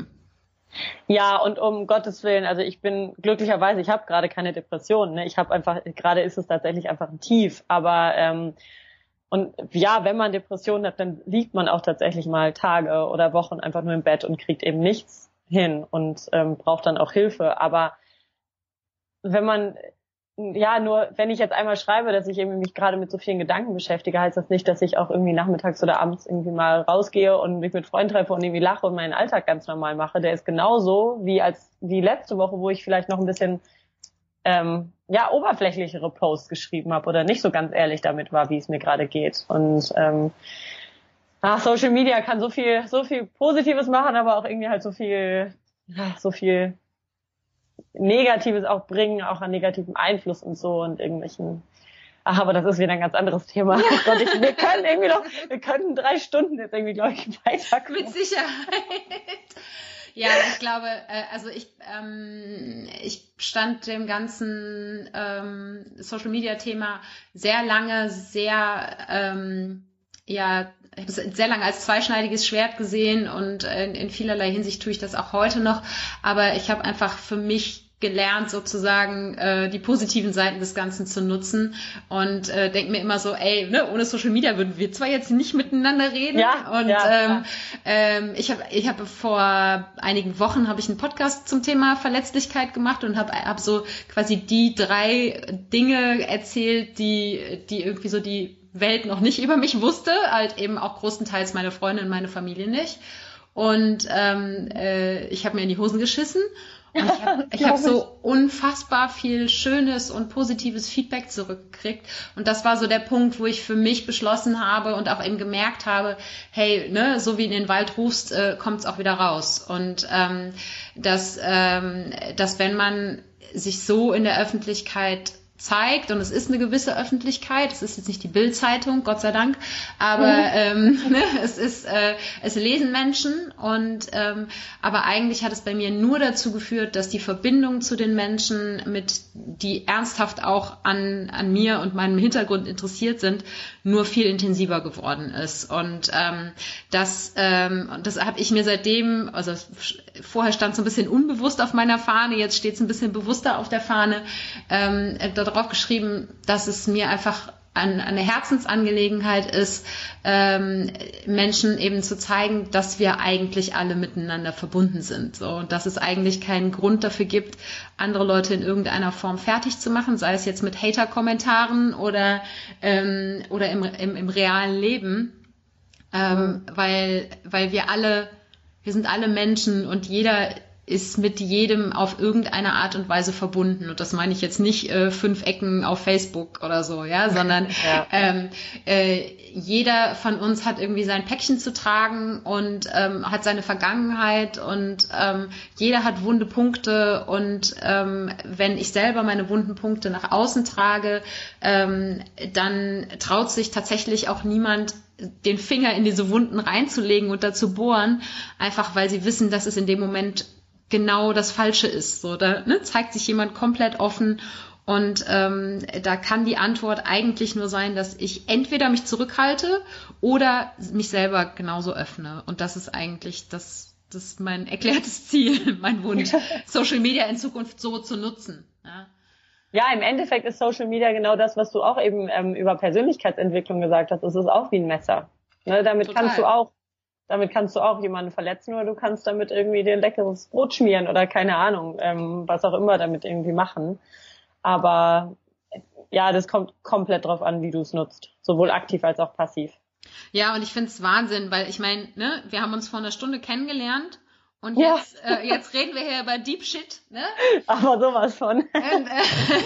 Ja, und um Gottes Willen, also ich bin glücklicherweise, ich habe gerade keine Depression, ne? Ich habe einfach, gerade ist es tatsächlich einfach ein Tief, aber ähm, und ja, wenn man Depressionen hat, dann liegt man auch tatsächlich mal Tage oder Wochen einfach nur im Bett und kriegt eben nichts hin und ähm, braucht dann auch Hilfe. Aber wenn man, ja, nur wenn ich jetzt einmal schreibe, dass ich irgendwie mich gerade mit so vielen Gedanken beschäftige, heißt das nicht, dass ich auch irgendwie nachmittags oder abends irgendwie mal rausgehe und mich mit Freunden treffe und irgendwie lache und meinen Alltag ganz normal mache. Der ist genauso wie als wie letzte Woche, wo ich vielleicht noch ein bisschen ähm, ja oberflächlichere Posts geschrieben habe oder nicht so ganz ehrlich damit war, wie es mir gerade geht. Und ähm, ach, Social Media kann so viel, so viel Positives machen, aber auch irgendwie halt so viel, ja, so viel Negatives auch bringen, auch an negativem Einfluss und so und irgendwelchen. Ach, aber das ist wieder ein ganz anderes Thema. Oh Gott, ich, wir können irgendwie noch, wir könnten drei Stunden jetzt irgendwie, glaube ich, weiterkommen. Mit Sicherheit. Ja, ich glaube, äh, also ich, ähm, ich stand dem ganzen ähm, Social Media Thema sehr lange, sehr, ähm, ja, ich habe es sehr lange als zweischneidiges Schwert gesehen und in, in vielerlei Hinsicht tue ich das auch heute noch. Aber ich habe einfach für mich gelernt, sozusagen äh, die positiven Seiten des Ganzen zu nutzen und äh, denke mir immer so, ey, ne, ohne Social Media würden wir zwar jetzt nicht miteinander reden. Ja, und ja, ähm, ähm, ich habe ich habe vor einigen Wochen habe ich einen Podcast zum Thema Verletzlichkeit gemacht und habe hab so quasi die drei Dinge erzählt, die die irgendwie so die Welt noch nicht über mich wusste, halt eben auch großenteils meine Freunde und meine Familie nicht. Und ähm, äh, ich habe mir in die Hosen geschissen. Und ich habe ich hab so unfassbar viel schönes und positives Feedback zurückgekriegt. Und das war so der Punkt, wo ich für mich beschlossen habe und auch eben gemerkt habe, hey, ne, so wie in den Wald rufst, äh, kommt es auch wieder raus. Und ähm, dass, ähm, dass wenn man sich so in der Öffentlichkeit zeigt, und es ist eine gewisse Öffentlichkeit, es ist jetzt nicht die Bild-Zeitung, Gott sei Dank, aber mhm. ähm, ne, es ist, äh, es lesen Menschen, und ähm, aber eigentlich hat es bei mir nur dazu geführt, dass die Verbindung zu den Menschen, mit die ernsthaft auch an an mir und meinem Hintergrund interessiert sind, nur viel intensiver geworden ist. Und ähm, das ähm, das habe ich mir seitdem, also vorher stand es so ein bisschen unbewusst auf meiner Fahne, jetzt steht es ein bisschen bewusster auf der Fahne, ähm, darauf geschrieben, dass es mir einfach an, eine Herzensangelegenheit ist, ähm, Menschen eben zu zeigen, dass wir eigentlich alle miteinander verbunden sind. So, und dass es eigentlich keinen Grund dafür gibt, andere Leute in irgendeiner Form fertig zu machen, sei es jetzt mit Hater-Kommentaren oder, ähm, oder im, im, im realen Leben, ähm, weil, weil wir alle, wir sind alle Menschen, und jeder ist mit jedem auf irgendeine Art und Weise verbunden. Und das meine ich jetzt nicht äh, fünf Ecken auf Facebook oder so, ja, sondern ja. Ähm, äh, jeder von uns hat irgendwie sein Päckchen zu tragen und ähm, hat seine Vergangenheit, und ähm, jeder hat wunde Punkte, und ähm, wenn ich selber meine wunden Punkte nach außen trage, ähm, dann traut sich tatsächlich auch niemand, den Finger in diese Wunden reinzulegen und da zu bohren, einfach weil sie wissen, dass es in dem Moment genau das Falsche ist. So, da ne, zeigt sich jemand komplett offen, und ähm, da kann die Antwort eigentlich nur sein, dass ich entweder mich zurückhalte oder mich selber genauso öffne. Und das ist eigentlich das, das ist mein erklärtes Ziel, mein Wunsch, Social Media in Zukunft so zu nutzen. Ja. Ja, im Endeffekt ist Social Media genau das, was du auch eben ähm, über Persönlichkeitsentwicklung gesagt hast. Es ist auch wie ein Messer. Ne, damit Total. kannst du auch Damit kannst du auch jemanden verletzen, oder du kannst damit irgendwie dir ein leckeres Brot schmieren oder keine Ahnung, ähm, was auch immer damit irgendwie machen. Aber ja, das kommt komplett drauf an, wie du es nutzt. Sowohl aktiv als auch passiv. Ja, und ich finde es Wahnsinn, weil ich meine, ne, wir haben uns vor einer Stunde kennengelernt, und ja. jetzt, äh, jetzt reden wir hier über Deep Shit, ne? Aber sowas von. Und, äh,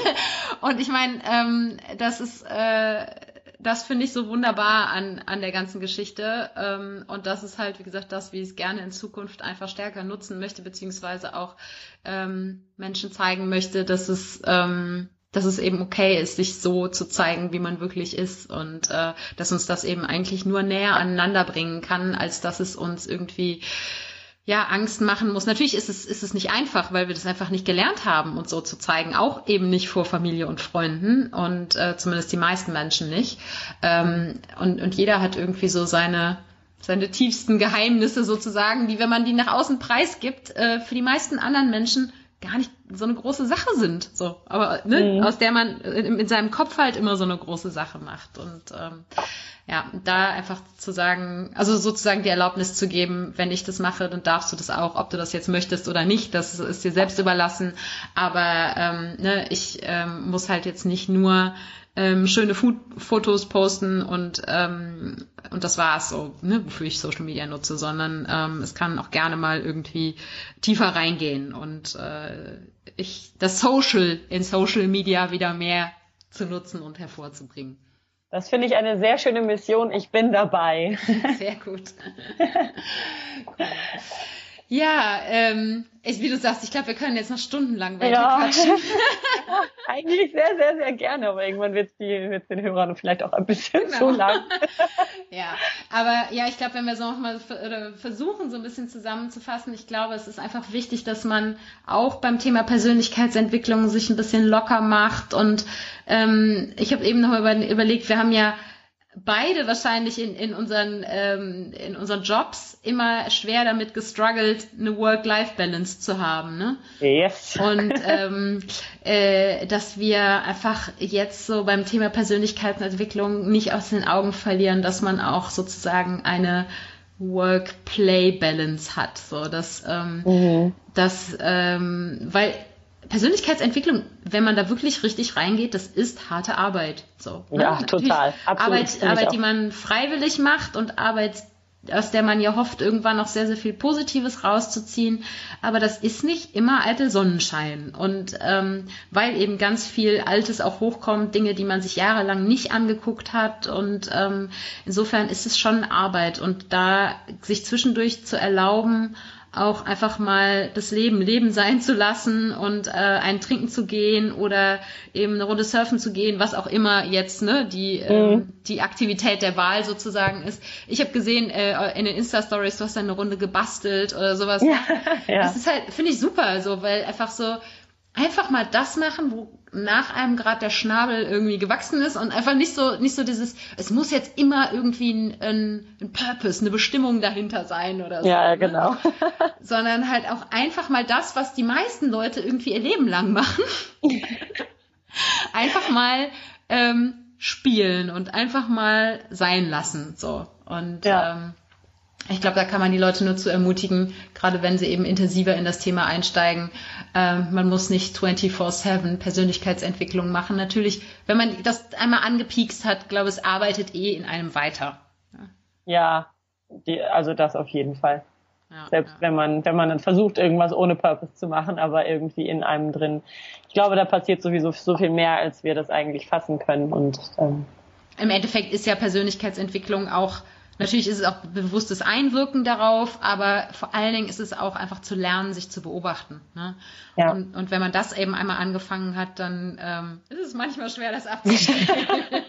und ich meine, ähm, das ist... Äh, Das finde ich so wunderbar an an der ganzen Geschichte, ähm, und das ist halt, wie gesagt, das, wie ich es gerne in Zukunft einfach stärker nutzen möchte, beziehungsweise auch ähm, Menschen zeigen möchte, dass es ähm, dass es eben okay ist, sich so zu zeigen, wie man wirklich ist, und äh, dass uns das eben eigentlich nur näher aneinander bringen kann, als dass es uns irgendwie ja, Angst machen muss. Natürlich ist es, ist es nicht einfach, weil wir das einfach nicht gelernt haben, uns so zu zeigen. Auch eben nicht vor Familie und Freunden, und äh, zumindest die meisten Menschen nicht. Ähm, und, und jeder hat irgendwie so seine, seine tiefsten Geheimnisse sozusagen, die, wenn man die nach außen preisgibt, äh, für die meisten anderen Menschen gar nicht so eine große Sache sind. So, aber ne, mhm. aus der man in, in seinem Kopf halt immer so eine große Sache macht. Und ähm, ja, da einfach zu sagen, also sozusagen die Erlaubnis zu geben, wenn ich das mache, dann darfst du das auch, ob du das jetzt möchtest oder nicht, das ist dir selbst überlassen. Aber ähm, ne, ich ähm, muss halt jetzt nicht nur ähm, schöne Food Fotos posten und ähm, und das war's so, ne, wofür ich Social Media nutze, sondern ähm, es kann auch gerne mal irgendwie tiefer reingehen und äh, ich das Social in Social Media wieder mehr zu nutzen und hervorzubringen. Das finde ich eine sehr schöne Mission. Ich bin dabei. Sehr gut. Cool. Ja, ähm, ich, wie du sagst, ich glaube, wir können jetzt noch stundenlang weiter ja. quatschen. Ja, eigentlich sehr, sehr, sehr gerne, aber irgendwann wird es den Hörern vielleicht auch ein bisschen genau. zu lang. Ja, aber ja, ich glaube, wenn wir so nochmal versuchen, so ein bisschen zusammenzufassen, ich glaube, es ist einfach wichtig, dass man auch beim Thema Persönlichkeitsentwicklung sich ein bisschen locker macht. Und ähm, ich habe eben noch über, überlegt, wir haben ja beide wahrscheinlich in, in unseren ähm, in unseren Jobs immer schwer damit gestruggelt, eine Work-Life-Balance zu haben, ne? Yes. Und ähm, äh, dass wir einfach jetzt so beim Thema Persönlichkeitsentwicklung nicht aus den Augen verlieren, dass man auch sozusagen eine Work-Play-Balance hat, so dass ähm, mhm. dass ähm, weil Persönlichkeitsentwicklung, wenn man da wirklich richtig reingeht, das ist harte Arbeit. So, ne? Ja, total. Absolut. Arbeit, Arbeit die man freiwillig macht und Arbeit, aus der man ja hofft, irgendwann noch sehr, sehr viel Positives rauszuziehen. Aber das ist nicht immer eitel Sonnenschein. Und ähm, weil eben ganz viel Altes auch hochkommt, Dinge, die man sich jahrelang nicht angeguckt hat. Und ähm, insofern ist es schon Arbeit. Und da sich zwischendurch zu erlauben, auch einfach mal das Leben Leben sein zu lassen und äh, einen trinken zu gehen oder eben eine Runde surfen zu gehen, was auch immer jetzt ne die mhm. ähm, die Aktivität der Wahl sozusagen ist. Ich habe gesehen äh, in den Insta-Stories, du hast dann eine Runde gebastelt oder sowas. Ja, ja. Das ist halt, finde ich super, so, weil einfach so einfach mal das machen, wo nach einem Grad der Schnabel irgendwie gewachsen ist und einfach nicht so nicht so dieses, es muss jetzt immer irgendwie ein, ein, ein Purpose, eine Bestimmung dahinter sein oder so. Ja, genau. Ne? Sondern halt auch einfach mal das, was die meisten Leute irgendwie ihr Leben lang machen. Einfach mal ähm, spielen und einfach mal sein lassen. So. Und ja. ähm, ich glaube, da kann man die Leute nur zu ermutigen, gerade wenn sie eben intensiver in das Thema einsteigen. Ähm, man muss nicht vierundzwanzig sieben Persönlichkeitsentwicklung machen. Natürlich, wenn man das einmal angepiekst hat, glaube ich, es arbeitet eh in einem weiter. Ja, ja die, also das auf jeden Fall. Ja, Selbst ja. wenn man wenn man dann versucht, irgendwas ohne Purpose zu machen, aber irgendwie in einem drin. Ich glaube, da passiert sowieso so viel mehr, als wir das eigentlich fassen können. Und ähm, im Endeffekt ist ja Persönlichkeitsentwicklung auch, natürlich ist es auch bewusstes Einwirken darauf, aber vor allen Dingen ist es auch einfach zu lernen, sich zu beobachten. Ne? Ja. Und, und wenn man das eben einmal angefangen hat, dann ähm, ist es manchmal schwer, das abzustellen.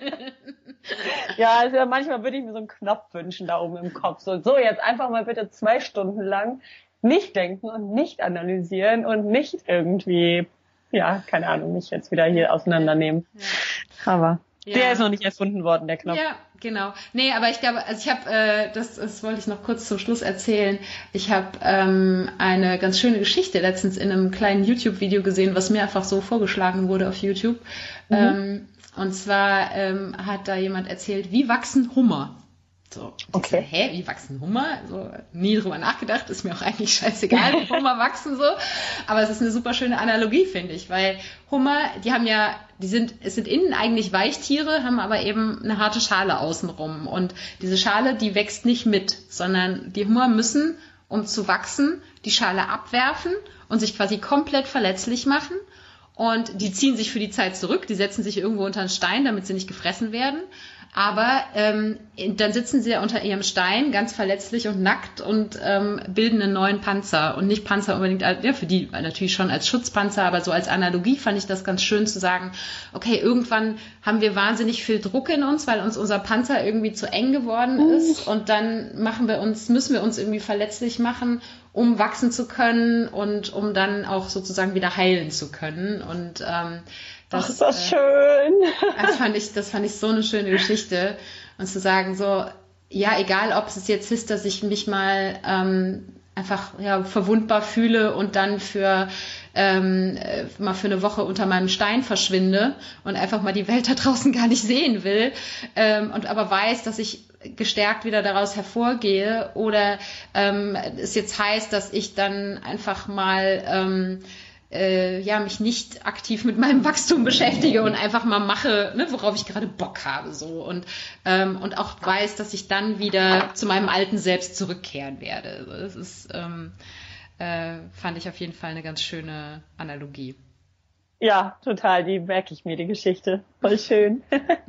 Ja, also manchmal würde ich mir so einen Knopf wünschen da oben im Kopf. So, so jetzt einfach mal bitte zwei Stunden lang nicht denken und nicht analysieren und nicht irgendwie, ja, keine Ahnung, mich jetzt wieder hier auseinandernehmen. Ja. Aber ja. Der ist noch nicht erfunden worden, der Knopf. Ja, genau. Nee, aber ich glaube, also ich habe, äh, das, das wollte ich noch kurz zum Schluss erzählen. Ich habe ähm, eine ganz schöne Geschichte letztens in einem kleinen YouTube-Video gesehen, was mir einfach so vorgeschlagen wurde auf YouTube. Mhm. Ähm, und zwar ähm, hat da jemand erzählt, wie wachsen Hummer? So, okay. So, hä, wie wachsen Hummer? So, nie drüber nachgedacht, ist mir auch eigentlich scheißegal, wie Hummer wachsen so. Aber es ist eine super schöne Analogie, finde ich, weil Hummer, die haben ja, die sind, es sind innen eigentlich Weichtiere, haben aber eben eine harte Schale außenrum. Und diese Schale, die wächst nicht mit, sondern die Hummer müssen, um zu wachsen, die Schale abwerfen und sich quasi komplett verletzlich machen. Und die ziehen sich für die Zeit zurück, die setzen sich irgendwo unter einen Stein, damit sie nicht gefressen werden. Aber ähm, dann sitzen sie ja unter ihrem Stein, ganz verletzlich und nackt und ähm, bilden einen neuen Panzer. Und nicht Panzer unbedingt, ja, für die natürlich schon als Schutzpanzer, aber so als Analogie fand ich das ganz schön zu sagen, okay, irgendwann haben wir wahnsinnig viel Druck in uns, weil uns unser Panzer irgendwie zu eng geworden ist. Und dann machen wir uns, müssen wir uns irgendwie verletzlich machen, um wachsen zu können und um dann auch sozusagen wieder heilen zu können. Und ähm, Das, Ach, ist das äh, schön. Das fand ich, das fand ich so eine schöne Geschichte. Und zu sagen so, ja, egal ob es jetzt ist, dass ich mich mal ähm, einfach ja, verwundbar fühle und dann für ähm, mal für eine Woche unter meinem Stein verschwinde und einfach mal die Welt da draußen gar nicht sehen will ähm, und aber weiß, dass ich gestärkt wieder daraus hervorgehe oder ähm, es jetzt heißt, dass ich dann einfach mal ähm, Äh, ja, mich nicht aktiv mit meinem Wachstum beschäftige und einfach mal mache, ne, worauf ich gerade Bock habe, so und ähm, und auch weiß, dass ich dann wieder zu meinem alten Selbst zurückkehren werde. Also das ist, ähm, äh, fand ich auf jeden Fall eine ganz schöne Analogie. Ja, total. Die merke ich mir, die Geschichte. Voll schön.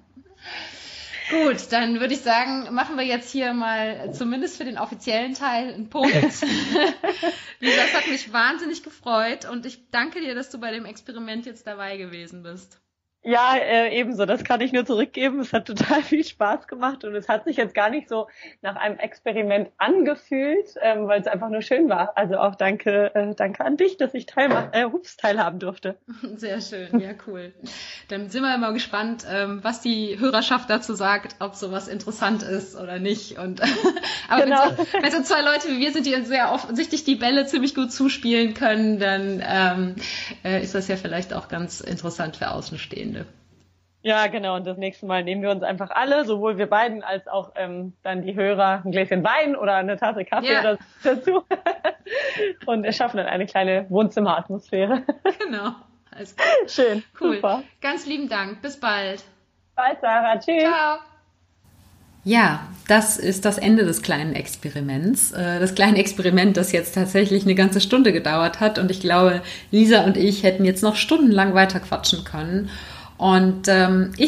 Gut, dann würde ich sagen, machen wir jetzt hier mal zumindest für den offiziellen Teil einen Punkt. Lisa, das hat mich wahnsinnig gefreut und ich danke dir, dass du bei dem Experiment jetzt dabei gewesen bist. Ja, äh, ebenso. Das kann ich nur zurückgeben. Es hat total viel Spaß gemacht und es hat sich jetzt gar nicht so nach einem Experiment angefühlt, ähm, weil es einfach nur schön war. Also auch danke, äh, danke an dich, dass ich teilma- äh, hups, teilhaben durfte. Sehr schön, ja cool. Dann sind wir mal gespannt, ähm, was die Hörerschaft dazu sagt, ob sowas interessant ist oder nicht. Und aber genau. wenn, so, wenn so zwei Leute wie wir sind, die sehr offensichtlich die Bälle ziemlich gut zuspielen können, dann ähm, äh, ist das ja vielleicht auch ganz interessant für Außenstehende. Ja, genau. Und das nächste Mal nehmen wir uns einfach alle, sowohl wir beiden als auch ähm, dann die Hörer, ein Gläschen Wein oder eine Tasse Kaffee ja. oder dazu und erschaffen dann eine kleine Wohnzimmeratmosphäre. Genau. Also, schön. Cool. Super. Ganz lieben Dank. Bis bald. Bald, Sarah. Tschüss. Ciao. Ja, das ist das Ende des kleinen Experiments. Das kleine Experiment, das jetzt tatsächlich eine ganze Stunde gedauert hat. Und ich glaube, Lisa und ich hätten jetzt noch stundenlang weiter quatschen können. Und ähm, ich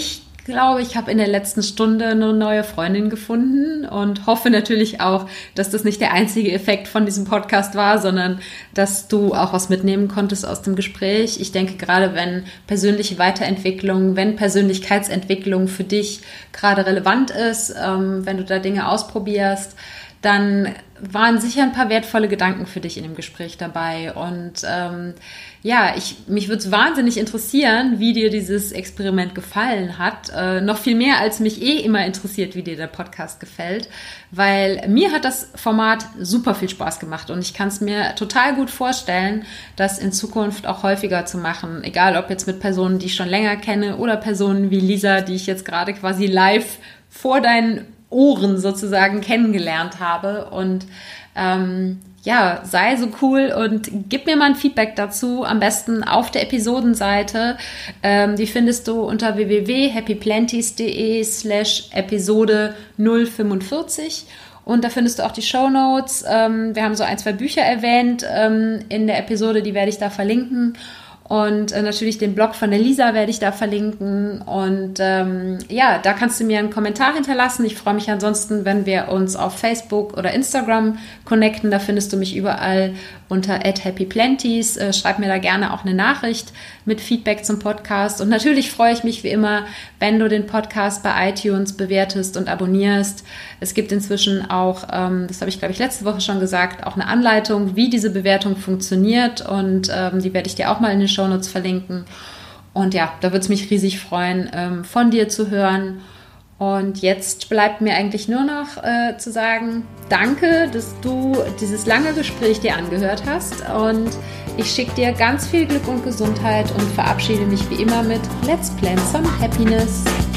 glaube, ich habe in der letzten Stunde eine neue Freundin gefunden und hoffe natürlich auch, dass das nicht der einzige Effekt von diesem Podcast war, sondern dass du auch was mitnehmen konntest aus dem Gespräch. Ich denke, gerade wenn persönliche Weiterentwicklung, wenn Persönlichkeitsentwicklung für dich gerade relevant ist, ähm, wenn du da Dinge ausprobierst, dann waren sicher ein paar wertvolle Gedanken für dich in dem Gespräch dabei. Und ähm, ja, ich, mich würde es wahnsinnig interessieren, wie dir dieses Experiment gefallen hat. Äh, noch viel mehr, als mich eh immer interessiert, wie dir der Podcast gefällt. Weil mir hat das Format super viel Spaß gemacht. Und ich kann es mir total gut vorstellen, das in Zukunft auch häufiger zu machen. Egal, ob jetzt mit Personen, die ich schon länger kenne, oder Personen wie Lisa, die ich jetzt gerade quasi live vor deinen Ohren sozusagen kennengelernt habe. Und ähm, ja, sei so cool und gib mir mal ein Feedback dazu, am besten auf der Episodenseite. Ähm, die findest du unter w w w punkt happyplanties punkt de slash Episode null fünfundvierzig. Und da findest du auch die Shownotes. Ähm, wir haben so ein, zwei Bücher erwähnt ähm, in der Episode, die werde ich da verlinken. Und äh, natürlich den Blog von der Lisa werde ich da verlinken. Und ähm, ja, da kannst du mir einen Kommentar hinterlassen. Ich freue mich ansonsten, wenn wir uns auf Facebook oder Instagram connecten. Da findest du mich überall unter at happyplanties. Äh, schreib mir da gerne auch eine Nachricht mit Feedback zum Podcast. Und natürlich freue ich mich wie immer, wenn du den Podcast bei iTunes bewertest und abonnierst. Es gibt inzwischen auch, ähm, das habe ich glaube ich letzte Woche schon gesagt, auch eine Anleitung, wie diese Bewertung funktioniert. Und ähm, die werde ich dir auch mal in den Shownotes verlinken. Und ja, da würde es mich riesig freuen, ähm, von dir zu hören. Und jetzt bleibt mir eigentlich nur noch äh, zu sagen, danke, dass du dieses lange Gespräch dir angehört hast. Und ich schicke dir ganz viel Glück und Gesundheit und verabschiede mich wie immer mit Let's Plan some Happiness.